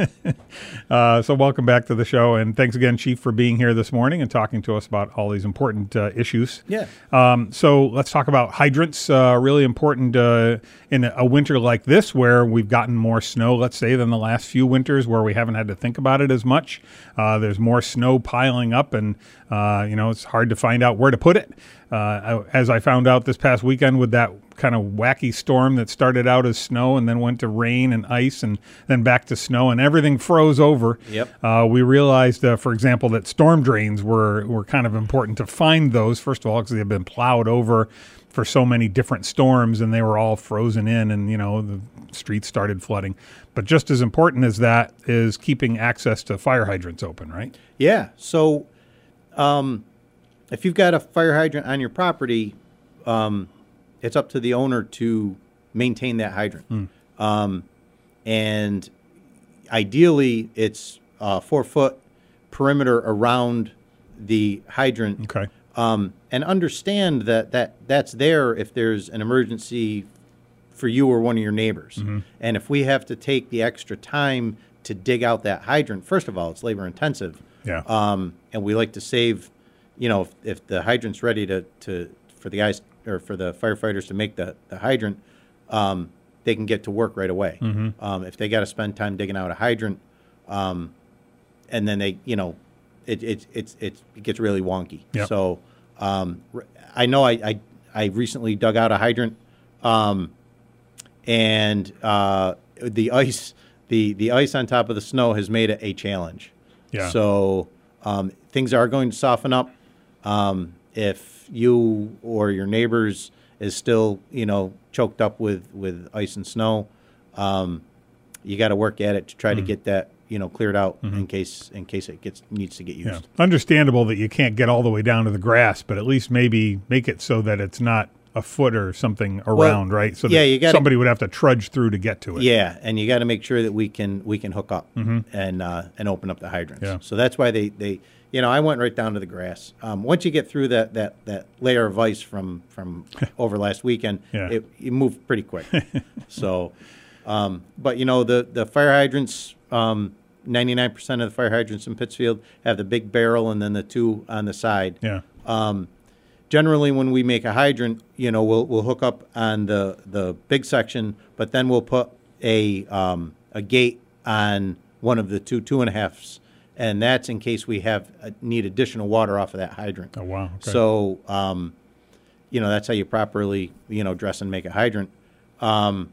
uh, so welcome back to the show, and thanks again, Chief, for being here this morning and talking to us about all these important uh, issues. Yeah. Um, so let's talk about hydrants. Uh, really important uh, in a winter like this, where we've gotten more snow, let's say, than the last few winters, where we haven't had to think about it as much. Uh, there's more snow piling up, and uh, you know it's hard to find out where to put it. Uh, as I found out this past weekend with that kind of wacky storm that started out as snow and then went to rain and ice and then back to snow, and everything froze over. Yep. Uh, we realized, uh, for example, that storm drains were, were kind of important to find those, first of all, because they've been plowed over for so many different storms, and they were all frozen in, and, you know, the streets started flooding. But just as important as that is keeping access to fire hydrants open, right? Yeah. So um, if you've got a fire hydrant on your property, um, it's up to the owner to maintain that hydrant. Mm. Um, and ideally, it's a four-foot perimeter around the hydrant. Okay. Um, and understand that, that that's there if there's an emergency for you or one of your neighbors. Mm-hmm. And if we have to take the extra time to dig out that hydrant, first of all, it's labor intensive. Yeah. Um, and we like to save, you know, if, if the hydrant's ready to, to for the guys or for the firefighters to make the, the hydrant, um, they can get to work right away. Mm-hmm. Um, if they got to spend time digging out a hydrant, um, and then they, you know, it it it, it, it gets really wonky. Yep. So um, I know I, I I recently dug out a hydrant, um, and uh, the ice the the ice on top of the snow has made it a challenge. Yeah. So um, things are going to soften up. Um, if you or your neighbors is still, you know, choked up with, with ice and snow, um, you got to work at it to try mm. to get that, you know, cleared out mm-hmm. in case in case it gets needs to get used. Yeah. Understandable that you can't get all the way down to the grass, but at least maybe make it so that it's not a foot or something around, well, right? So yeah, that you gotta, somebody would have to trudge through to get to it. Yeah, and you got to make sure that we can we can hook up mm-hmm. and uh, and open up the hydrants. Yeah. So that's why they, they you know, I went right down to the grass. Um, once you get through that, that, that layer of ice from, from over last weekend, yeah. it, it moved pretty quick. so, um, but, you know, the, the fire hydrants, um, ninety-nine percent of the fire hydrants in Pittsfield have the big barrel and then the two on the side. Yeah. Um, generally, when we make a hydrant, you know, we'll we'll hook up on the, the big section, but then we'll put a um, a gate on one of the two two and a halves. And that's in case we have uh, need additional water off of that hydrant. Oh, wow. Okay. So, um, you know, that's how you properly, you know, dress and make a hydrant. Um,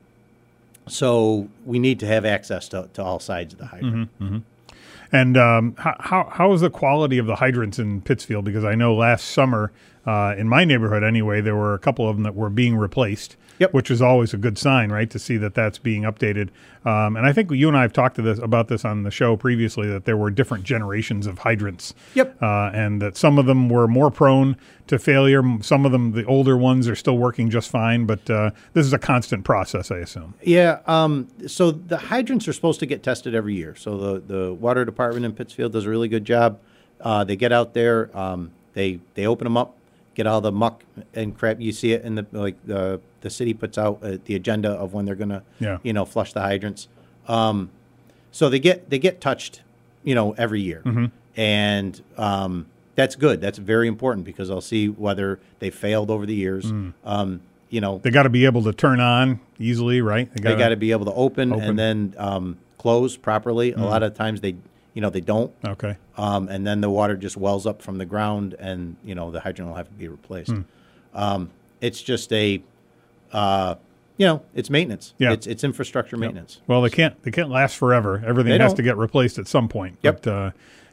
so we need to have access to, to all sides of the hydrant. Mm-hmm, mm-hmm. And um, how, how how is the quality of the hydrants in Pittsfield? Because I know last summer, uh, in my neighborhood anyway, there were a couple of them that were being replaced. Yep. Which is always a good sign, right, to see that that's being updated. Um, and I think you and I have talked to this about this on the show previously, that there were different generations of hydrants. Yep. Uh, and that some of them were more prone to failure. Some of them, the older ones, are still working just fine. But uh, this is a constant process, I assume. Yeah. Um, so the hydrants are supposed to get tested every year. So the, the water department in Pittsfield does a really good job. Uh, they get out there. Um, they they open them up. Get all the muck and crap. You see it in the like the the city puts out uh, the agenda of when they're gonna yeah. you know flush the hydrants. Um, so they get they get touched, you know, every year, mm-hmm. and um, that's good. That's very important because I'll see whether they failed over the years. Mm. Um, you know, they got to be able to turn on easily, right? They got to be able to open, open. and then um, close properly. Mm. A lot of times they. You know, they don't. Okay. Um, and then the water just wells up from the ground, and, you know, the hydrant will have to be replaced. Hmm. Um, it's just a, uh, you know, it's maintenance. Yeah. It's it's infrastructure maintenance. Well, they can't they can't last forever. Everything They has don't. to get replaced at some point. Yep. But uh,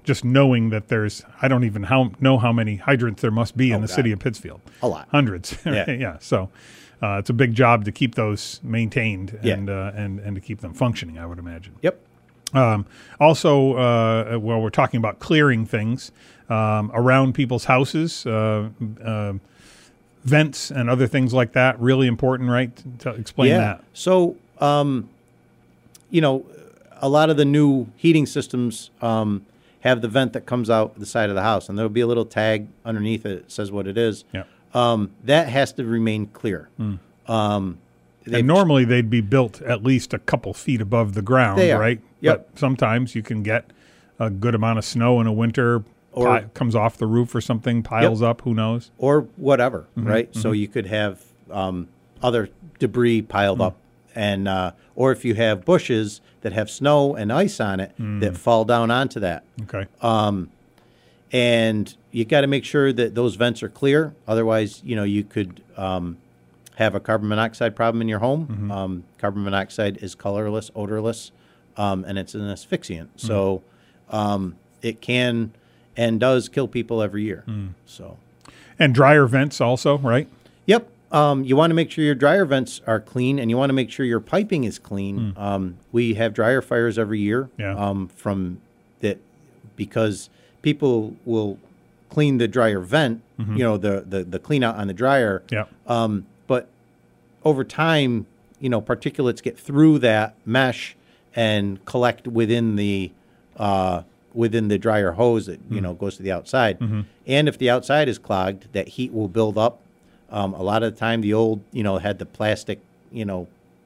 just knowing that there's, I don't even how, know how many hydrants there must be in Oh, the God. city of Pittsfield. A lot. Hundreds. Yeah. yeah. So uh, it's a big job to keep those maintained Yeah. and, uh, and, and to keep them functioning, I would imagine. Yep. Um, also, uh, while we're talking about clearing things um, around people's houses, uh, uh, vents and other things like that, really important, right? To explain yeah. that. So, um, you know, a lot of the new heating systems um, have the vent that comes out the side of the house, and there'll be a little tag underneath it that says what it is. Yeah. Um, that has to remain clear. Mm. Um, And normally they'd be built at least a couple feet above the ground, They are. right? Yep. But sometimes you can get a good amount of snow in a winter, Or- pi- comes off the roof or something, piles up, who knows? or whatever, Mhm, right? So mhm. you could have um, other debris piled Mm. up, and uh, or if you have bushes that have snow and ice on it Mm. that fall down onto that. Okay. Um, and you got to make sure that those vents are clear. Otherwise, you know, you could um, have a carbon monoxide problem in your home. Mhm. Um, carbon monoxide is colorless, odorless, um, and it's an asphyxiant. So um, it can and does kill people every year. Mm. So. And dryer vents also, right? Yep. Um, you want to make sure your dryer vents are clean, and you want to make sure your piping is clean. Um, we have dryer fires every year Yeah. um, from that because people will clean the dryer vent, Mhm. you know, the, the, the clean out on the dryer. Yeah. Um, but over time, you know, particulates get through that mesh and collect within the uh, within the dryer hose that, you Mhm. know, goes to the outside. Mhm. And if the outside is clogged, that heat will build up. Um, a lot of the time, the old, you know, had the plastic, you know,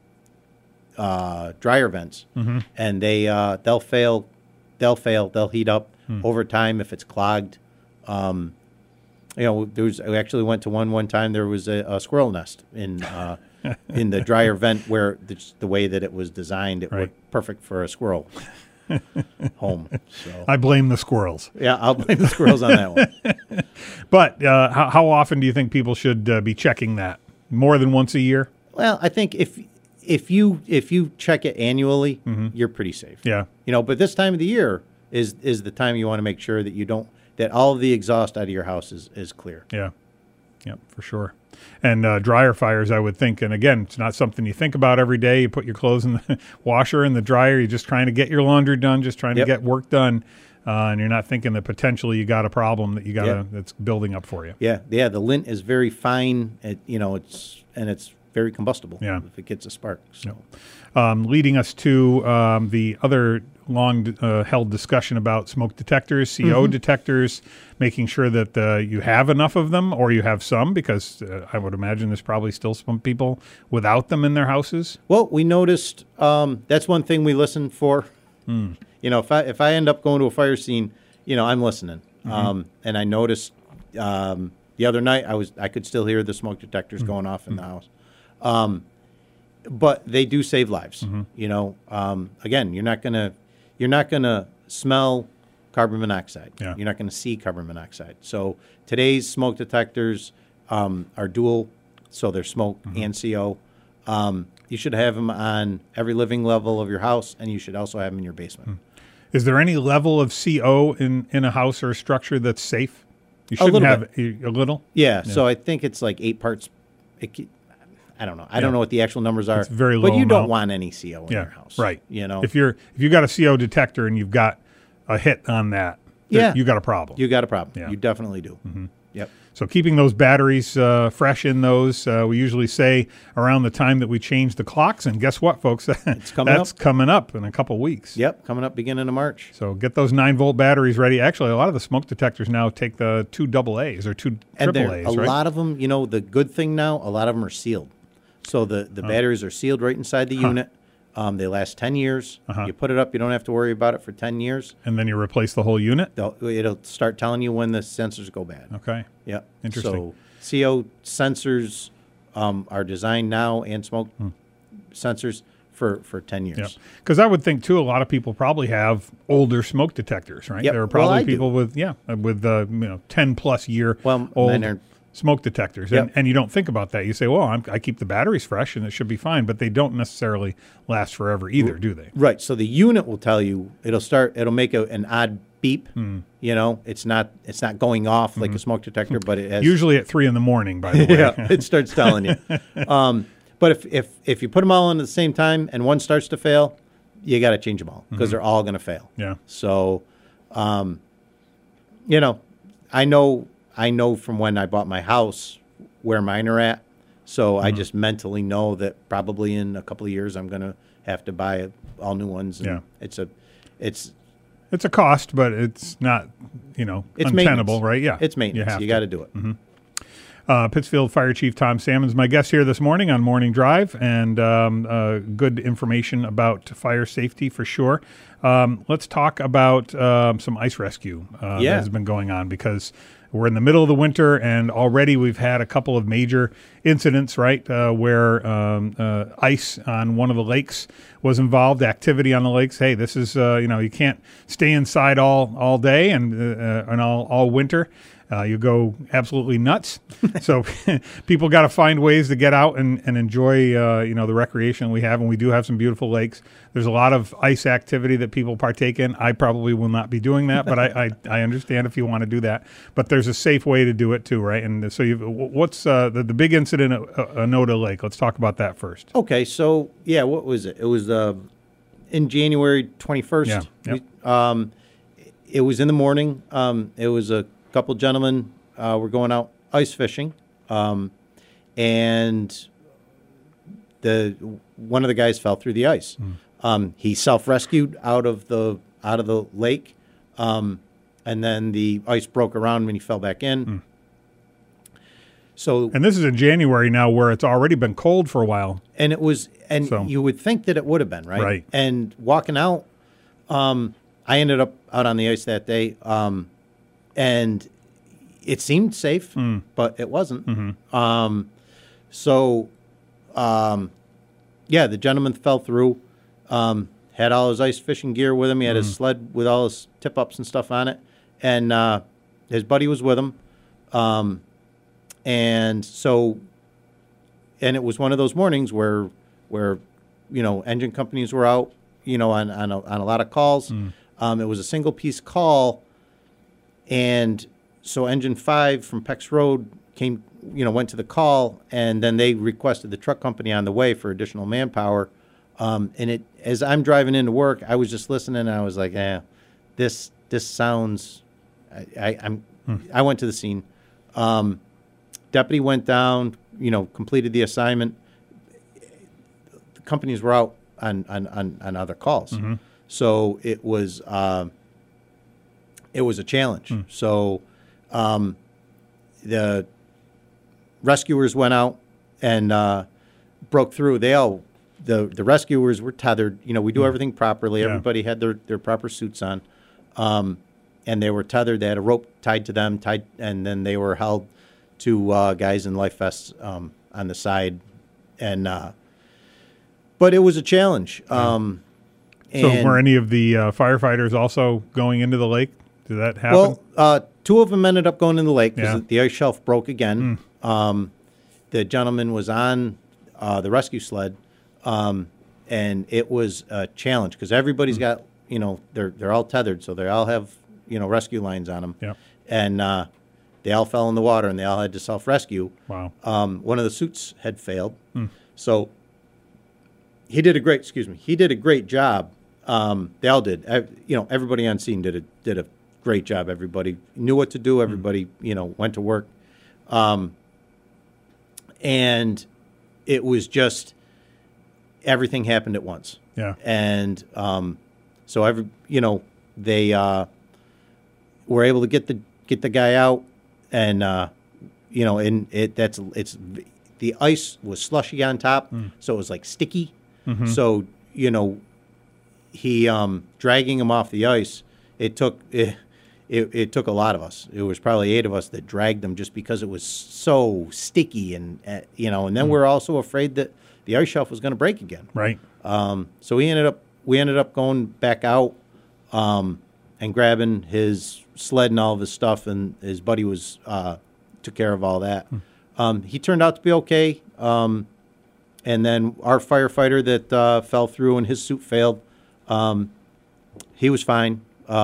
uh, dryer vents, Mhm. and they uh, they'll fail, they'll fail, they'll heat up Hmm. over time if it's clogged. Um, you know, there was we actually went to one one time. There was a, a squirrel nest in uh, in the dryer vent where the, the way that it was designed, it Right. worked perfect for a squirrel home. So I blame the squirrels. yeah, I'll blame the squirrels on that one. But uh, how, how often do you think people should uh, be checking that? More than once a year? Well, I think if if you if you check it annually, Mhm. you're pretty safe. Yeah. You know, but this time of the year is is the time you want to make sure that you don't that all of the exhaust out of your house is, is clear. Yeah. Yep, for sure. And uh, dryer fires, I would think, and again, it's not something you think about every day. You put your clothes in the washer and the dryer. You're just trying to get your laundry done, just trying Yep. to get work done, uh, and you're not thinking that potentially you got a problem that you got Yep. that's building up for you. Yeah, yeah. The lint is very fine. It, you know, it's and it's very combustible. Yeah. if it gets a spark. So Um, leading us to um, the other long uh, held discussion about smoke detectors, C O Mhm. detectors, making sure that uh, you have enough of them or you have some, because uh, I would imagine there's probably still some people without them in their houses. well, we noticed um, that's one thing we listen for. Hmm. You know, if I if I end up going to a fire scene, you know, I'm listening. Mhm. Um, and I noticed um, the other night I was I could still hear the smoke detectors Mm-hmm. going off in the house. Um, but they do save lives. Mm-hmm. You know, um, again, you're not gonna you're not gonna smell carbon monoxide. Yeah. You're not gonna see carbon monoxide. So today's smoke detectors um, are dual, so they're smoke Mm-hmm. and C O. Um, you should have them on every living level of your house, and you should also have them in your basement. Is there any level of C O in, in a house or a structure that's safe? You A shouldn't little have a, a little? Yeah, so I think it's like eight parts. It, c- I don't know. I don't Yeah. know what the actual numbers are. It's very but low you don't amount. want any C O in Yeah, your house, right. You know, If you're if you got a C O detector and you've got a hit on that, there- Yeah. you got a problem. you got a problem. Yeah. You definitely do. Mhm. Yep. So keeping those batteries uh, fresh in those, uh, we usually say around the time that we change the clocks. And guess what, folks? It's coming That's up. coming up in a couple weeks. Yep. Coming up beginning of March. So get those nine volt batteries ready. Actually, a lot of the smoke detectors now take the two double A's or two And triple there, A's, a right? lot of them, you know, the good thing now, a lot of them are sealed. So the, the Oh. batteries are sealed right inside the Huh. unit. Um, they last ten years. Uh-huh. You put it up, you don't have to worry about it for ten years. And then you replace the whole unit? They'll, it'll start telling you when the sensors go bad. Okay. Yep. Interesting. So C O sensors um, are designed now, and smoke Hmm. sensors for, for ten years. Yeah, because I would think too. A lot of people probably have older smoke detectors, right? Yep. There are Well, probably I do. people with yeah, uh, with uh, you know ten plus year Well, old mine are- smoke detectors, Yep. and, and you don't think about that. You say, well, I'm, I keep the batteries fresh, and it should be fine, but they don't necessarily last forever either, do they? Right. So the unit will tell you. It'll start. It'll make a, an odd beep. Hmm. You know, it's not it's not going off like a smoke detector, but it has, Usually at three in the morning, by the way. yeah, it starts telling you. Um, but if, if if you put them all in at the same time and one starts to fail, you got to change them all because Mhm. they're all going to fail. Yeah. So, um, you know, I know I know from when I bought my house where mine are at. So I Mhm. just mentally know that probably in a couple of years I'm going to have to buy all new ones. And Yeah. It's a, it's It's a cost, but it's not, you know, It's untenable, maintenance. right? Yeah. It's maintenance. have You to. got to do it. hmm Uh, Pittsfield Fire Chief Tom Salmon's my guest here this morning on Morning Drive, and um, uh, good information about fire safety for sure. Um, let's talk about um, some ice rescue uh, Yeah. that has been going on, because we're in the middle of the winter, and already we've had a couple of major incidents, right, uh, where um, uh, ice on one of the lakes was involved, activity on the lakes. Hey, this is, uh, you know, you can't stay inside all, all day and, uh, and all, all winter. Uh, you go absolutely nuts. So people got to find ways to get out and, and enjoy, uh, you know, the recreation we have. And we do have some beautiful lakes. There's a lot of ice activity that people partake in. I probably will not be doing that, but I, I, I understand if you want to do that. But there's a safe way to do it too, right? And so you've, what's uh, the, the big incident at Onoda Lake? Let's talk about that first. Okay, so yeah, what was it? It was uh, in January twenty-first. Yeah, yep. We, um, it was in the morning. Um, it was a couple gentlemen uh, were going out ice fishing, um, and the one of the guys fell through the ice. Mm. Um, he self-rescued out of the out of the lake, um, and then the ice broke around when he fell back in. Mm. So, and this is in January now, where it's already been cold for a while. And it was, and So. you would think that it would have been, right? Right. And walking out, um, I ended up out on the ice that day, um, and it seemed safe, Mm. but it wasn't. Mhm. Um, so, um, yeah, the gentleman fell through, um, had all his ice fishing gear with him. He had his Mm. sled with all his tip-ups and stuff on it, and uh, his buddy was with him. Um, and so, and it was one of those mornings where, where, you know, engine companies were out, you know, on on a, on a lot of calls. Mm. Um, it was a single piece call, and so Engine Five from Pex Road came, you know, went to the call, and then they requested the truck company on the way for additional manpower. Um, and it, as I'm driving into work, I was just listening, and I was like, "Eh, this this sounds." I, I, I'm. Hmm. I went to the scene. Um, deputy went down, you know, completed the assignment. The companies were out on on, on, on other calls, Mhm. so it was uh, it was a challenge. Hmm. So um, the rescuers went out and uh, broke through. They all the the rescuers were tethered. You know, we do Hmm. everything properly. Yeah. Everybody had their, their proper suits on, um, and they were tethered. They had a rope tied to them, tied, and then they were held to uh, guys in life vests um, on the side, and uh, but it was a challenge. Um, So and- were any of the uh, firefighters also going into the lake? Did that happen? Well, uh, two of them ended up going in the lake because Yeah. the ice shelf broke again. Um, the gentleman was on uh, the rescue sled, um, and it was a challenge because everybody's got, you know, they're they're all tethered, so they all have, you know, rescue lines on them. Yep. And uh, they all fell in the water, and they all had to self-rescue. Wow. Um, one of the suits had failed, Hmm. so he did a great. Excuse me. He did a great job. Um, they all did. Ev- You know, everybody on scene did a did a great job. Everybody knew what to do. Everybody, you know, went to work. Um, and it was just everything happened at once. Yeah. And um, so every, you know, they uh, were able to get the get the guy out, and uh, you know, and it that's it's the ice was slushy on top, Mm. so it was like sticky. Mhm. So you know, he um, dragging him off the ice. It took it, it, it took a lot of us. It was probably eight of us that dragged him just because it was so sticky, and uh, you know. And then Mm. we're also afraid that the ice shelf was going to break again. Right. Um, so we ended up we ended up going back out um, and grabbing his sled and all of his stuff, and his buddy was uh, took care of all that. Hmm. Um, he turned out to be okay. Um, and then our firefighter that uh, fell through and his suit failed, um, he was fine. Um,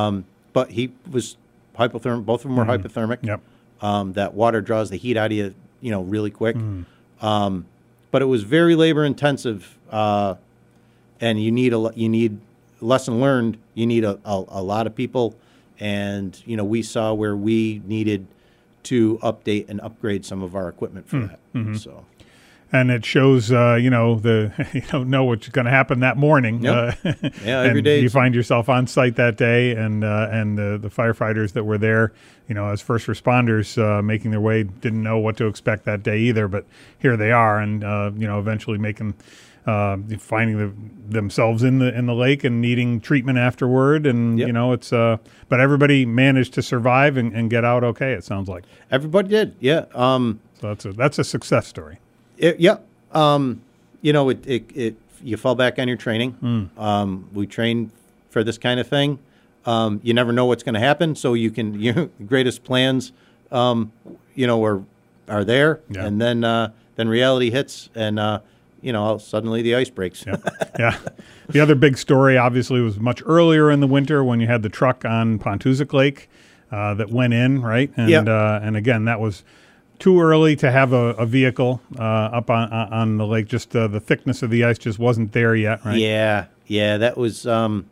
but he was hypothermic. Both of them were Mhm. hypothermic. Yep. Um, that water draws the heat out of you, you know, really quick. Mm. Um, but it was very labor intensive, uh, and you need a lo- you need lesson learned. You need a, a, a lot of people, and you know, we saw where we needed to update and upgrade some of our equipment for Mm. that. Mhm. So. And it shows, uh, you know, the you don't know what's going to happen that morning. Yep. Uh, Yeah, every and day you it's- find yourself on site that day, and uh, and the, the firefighters that were there, you know, as first responders uh, making their way, didn't know what to expect that day either. But here they are, and uh, you know, eventually making, uh, finding the, themselves in the in the lake and needing treatment afterward, and Yep. you know, it's uh, but everybody managed to survive and, and get out okay. It sounds like Everybody did, yeah. Um, so that's a that's a success story. It, yeah. Um, you know, it, it, it, you fall back on your training. Mm. Um, we train for this kind of thing. Um, you never know what's going to happen. So you can, your greatest plans, um, you know, are, are there. Yeah. And then, uh, then reality hits and, uh, you know, suddenly the ice breaks. Yeah. yeah. The other big story, obviously, was much earlier in the winter when you had the truck on Pontuzic Lake uh, that went in, right? And Yep. uh, and again, that was too early to have a, a vehicle uh, up on on the lake. Just uh, the thickness of the ice just wasn't there yet, right? Yeah. Yeah. That was, um,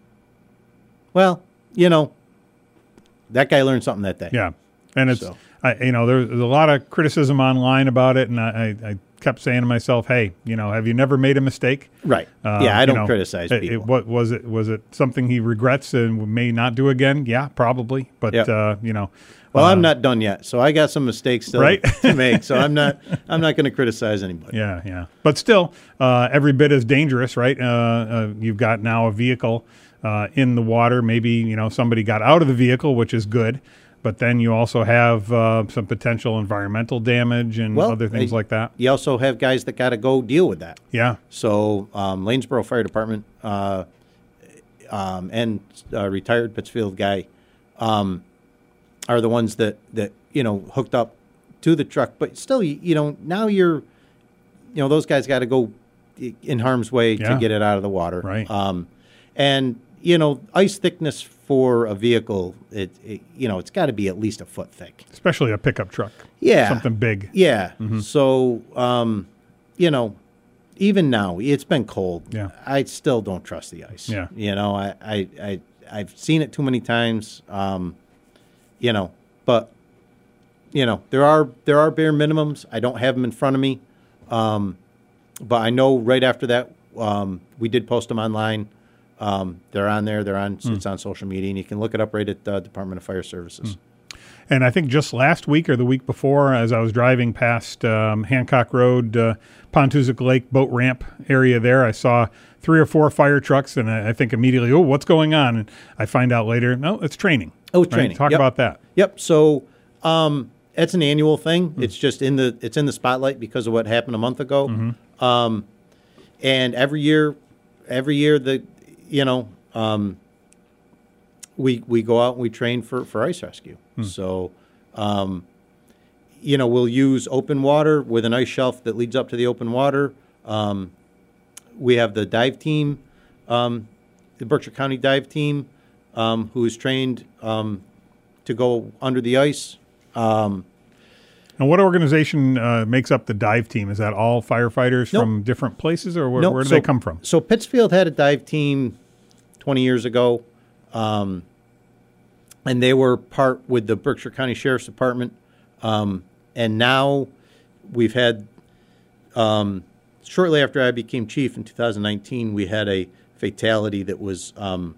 well, you know, that guy learned something that day. Yeah. And it's, So. I, you know, there's, there's a lot of criticism online about it, and I, I, I kept saying to myself, hey, you know, have you never made a mistake? Right. Uh, yeah. I you don't know, criticize it, people. It, what was it? Was it something he regrets and may not do again? Yeah, probably. But Yep. uh, you know, Well, uh, I'm not done yet, so I got some mistakes still Right? to make. So I'm not I'm not going to criticize anybody. Yeah, yeah. But still, uh, every bit as dangerous, right? Uh, uh, you've got now a vehicle uh, in the water. Maybe, you know, somebody got out of the vehicle, which is good. But then you also have uh, some potential environmental damage and Well, other things I- like that. You also have guys that got to go deal with that. Yeah. So um, Lanesboro Fire Department uh, um, and a retired Pittsfield guy um, are the ones that, that, you know, hooked up to the truck. But still, you, you know, now you're, you know, those guys got to go in harm's way Yeah. to get it out of the water. Right. Um, and, you know, ice thickness for a vehicle, it, it you know, it's got to be at least a foot thick. Especially a pickup truck. Yeah. Something big. Yeah. Mhm. So, um, you know, even now, it's been cold. Yeah. I still don't trust the ice. Yeah. You know, I, I, I, I've seen it too many times. Um, you know, but, you know, there are, there are bare minimums. I don't have them in front of me. Um, but I know right after that, um, we did post them online. Um, they're on there. They're on, Mm. it's on social media, and you can look it up right at the Department of Fire Services. And I think just last week or the week before, as I was driving past um, Hancock Road, uh, Pontuzic Lake boat ramp area there, I saw three or four fire trucks, and I, I think immediately, oh, what's going on? And I find out later, no, it's training. Oh, Right? training. Talk Yep. about that. Yep. So um, it's an annual thing. It's just in the it's in the spotlight because of what happened a month ago. Um, and every year, every year the you know um, we we go out and we train for, for ice rescue. So um, you know we'll use open water with an ice shelf that leads up to the open water. Um, we have the dive team, um, the Berkshire County dive team, um, who is trained um, to go under the ice. Um, And what organization uh, makes up the dive team? Is that all firefighters Nope. from different places, or where, no, where do so- they come from? So Pittsfield had a dive team twenty years ago, um, and they were part with the Berkshire County Sheriff's Department. Um, and now we've had, um, shortly after I became chief in two thousand nineteen, we had a fatality that was um,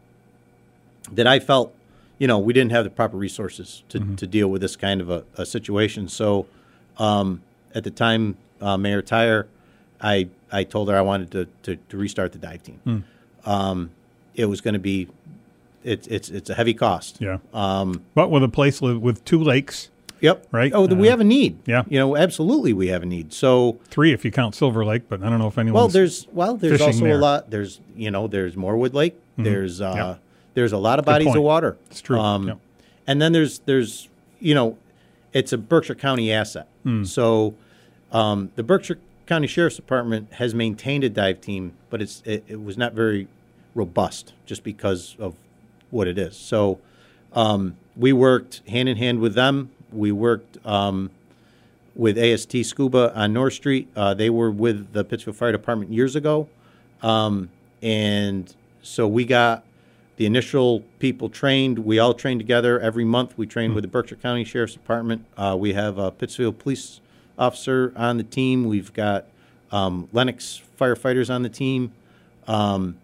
that I felt, you know, we didn't have the proper resources to, Mm-hmm. to deal with this kind of a, a situation. So um, at the time, uh, Mayor Tyre, I I told her I wanted to, to, to restart the dive team. Mm. Um, it was going to be, it's it's it's a heavy cost. Yeah. Um, But with a place li- with two lakes, yep. right? Oh, we Uh, have a need. yeah. You know, absolutely, we have a need. So three if you count Silver Lake, but I don't know if anyone's well, there's well, there's fishing also there. a lot. There's you know, there's Morwood Lake. Mhm. There's uh, Yep. there's a lot of Good bodies point. of water. It's true. Um, Yep. And then there's there's you know, it's a Berkshire County asset. Mm. So um, the Berkshire County Sheriff's Department has maintained a dive team, but it's it, it was not very robust just because of what it is. So um, we worked hand in hand with them. We worked um, with A S T Scuba on North Street. Uh, they were with the Pittsfield Fire Department years ago. Um, and so we got the initial people trained. We all train together every month. We train mm-hmm. with the Berkshire County Sheriff's Department. Uh, we have a Pittsfield police officer on the team. We've got um, Lennox firefighters on the team. Um,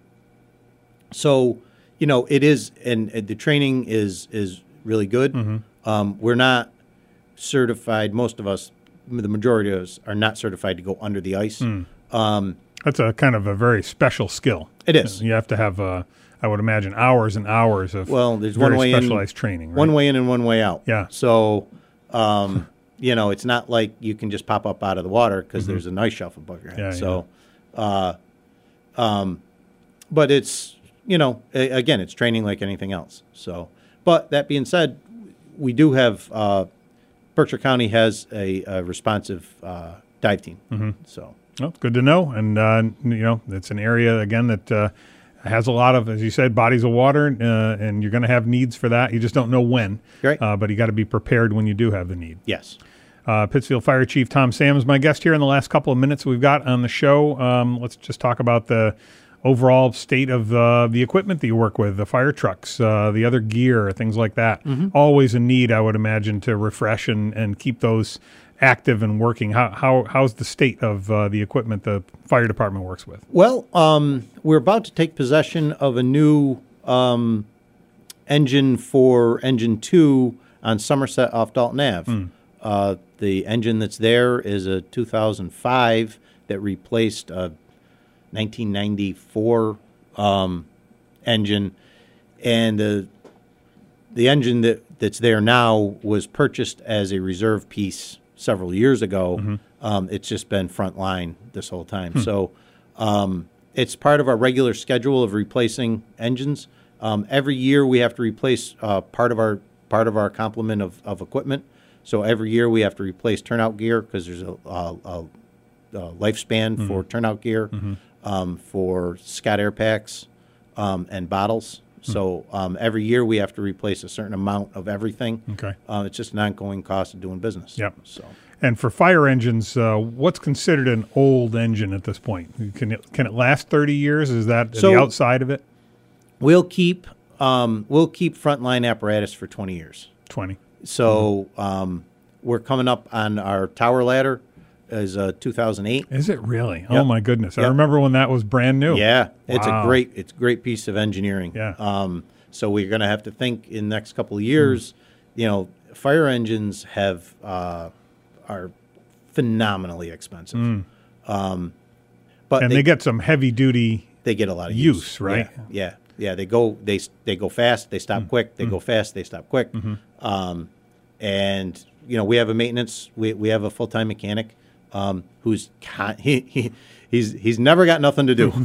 so, you know, it is, and, and the training is is really good. Mm-hmm. Um, we're not certified. Most of us, the majority of us, are not certified to go under the ice. Mm. Um, That's a kind of a very special skill. It is. You have to have, uh, I would imagine, hours and hours of well, there's very one way specialized in, training. Right? One way in and one way out. Yeah. So, um, you know, it's not like you can just pop up out of the water because mm-hmm. there's an ice shelf above your head. Yeah, so, yeah. Uh, um, but it's, you know, a, again, it's training like anything else. So, but that being said, we do have, uh, Berkshire County has a, a responsive uh, dive team. Mm-hmm. So, well, good to know. And, uh, you know, it's an area, again, that uh, has a lot of, as you said, bodies of water, uh, and you're going to have needs for that. You just don't know when. Right. Uh, but you got to be prepared when you do have the need. Yes. Uh, Pittsfield Fire Chief Tom Sam is my guest here in the last couple of minutes we've got on the show. Um, let's just talk about the overall state of uh, the equipment that you work with, the fire trucks, uh, the other gear, things like that. Mm-hmm. Always a need, I would imagine, to refresh and, and keep those active and working. How, how How's the state of uh, the equipment the fire department works with? Well, um, we're about to take possession of a new um, engine for Engine two on Somerset off Dalton Ave. Mm. Uh, the engine that's there is a two thousand five that replaced a nineteen ninety-four um, engine, and the the engine that, that's there now was purchased as a reserve piece several years ago. Mm-hmm. Um, it's just been frontline this whole time. Hmm. So um, it's part of our regular schedule of replacing engines. Um, every year we have to replace uh, part of our part of our complement of, of equipment. So every year we have to replace turnout gear because there's a, a, a, a lifespan mm-hmm. for turnout gear, mm-hmm. um, for Scott air packs, um, and bottles. Mm-hmm. So um, every year we have to replace a certain amount of everything. Okay, uh, it's just an ongoing cost of doing business. Yep. So, and for fire engines, uh, what's considered an old engine at this point? Can it can it last thirty years? Is that so the outside of it? We'll keep um, we'll keep frontline apparatus for twenty years. Twenty. So um, we're coming up on our tower ladder as uh, two thousand eight. Is it really? Yep. Oh my goodness! Yep. I remember when that was brand new. Yeah, it's wow. a great it's a great piece of engineering. Yeah. Um, so we're going to have to think in the next couple of years. Mm. You know, fire engines have uh, are phenomenally expensive. Mm. Um, but and they, they get some heavy duty. They get a lot of use, use right? Yeah. yeah. Yeah, they go they they go fast, they stop mm. quick. They mm. go fast, they stop quick. Mm-hmm. Um, and you know, we have a maintenance. We we have a full time mechanic um, who's con- he, he he's he's never got nothing to do.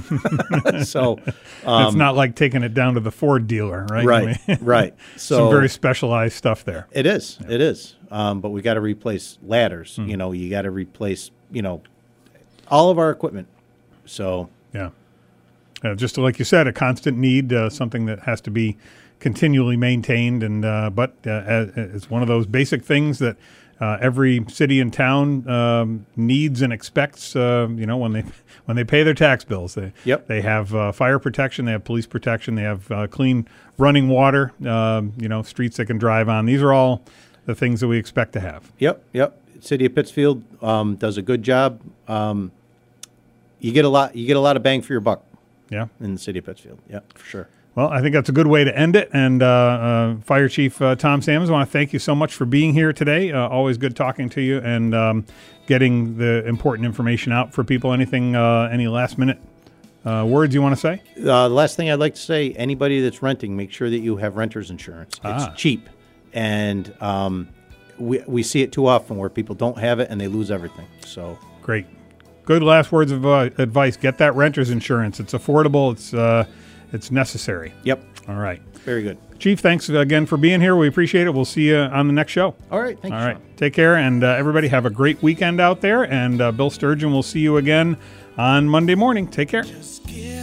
So um, it's not like taking it down to the Ford dealer, right? Right, I mean, right. So some very specialized stuff there. It is, yeah. it is. Um, but we got to replace ladders. Mm. You know, you got to replace you know all of our equipment. So yeah. Uh, just like you said, a constant need, uh, something that has to be continually maintained, and uh, but uh, it's one of those basic things that uh, every city and town um, needs and expects. Uh, you know, when they when they pay their tax bills, they yep. they have uh, fire protection, they have police protection, they have uh, clean running water. Uh, you know, streets they can drive on. These are all the things that we expect to have. Yep, yep. City of Pittsfield um, does a good job. Um, you get a lot. You get a lot of bang for your buck. Yeah, in the city of Pittsfield. Yeah, for sure. Well, I think that's a good way to end it. And uh, uh, Fire Chief uh, Tom Sams, I want to thank you so much for being here today. Uh, always good talking to you and um, getting the important information out for people. Anything, uh, any last minute uh, words you want to say? Uh, the last thing I'd like to say: anybody that's renting, make sure that you have renter's insurance. Ah. It's cheap, and um, we we see it too often where people don't have it and they lose everything. So great. Good last words of uh, advice. Get that renter's insurance. It's affordable. It's uh, it's necessary. Yep. All right. Very good. Chief, thanks again for being here. We appreciate it. We'll see you on the next show. All right. Thank All you. right. Sean. Take care, and uh, everybody have a great weekend out there. And uh, Bill Sturgeon will see you again on Monday morning. Take care.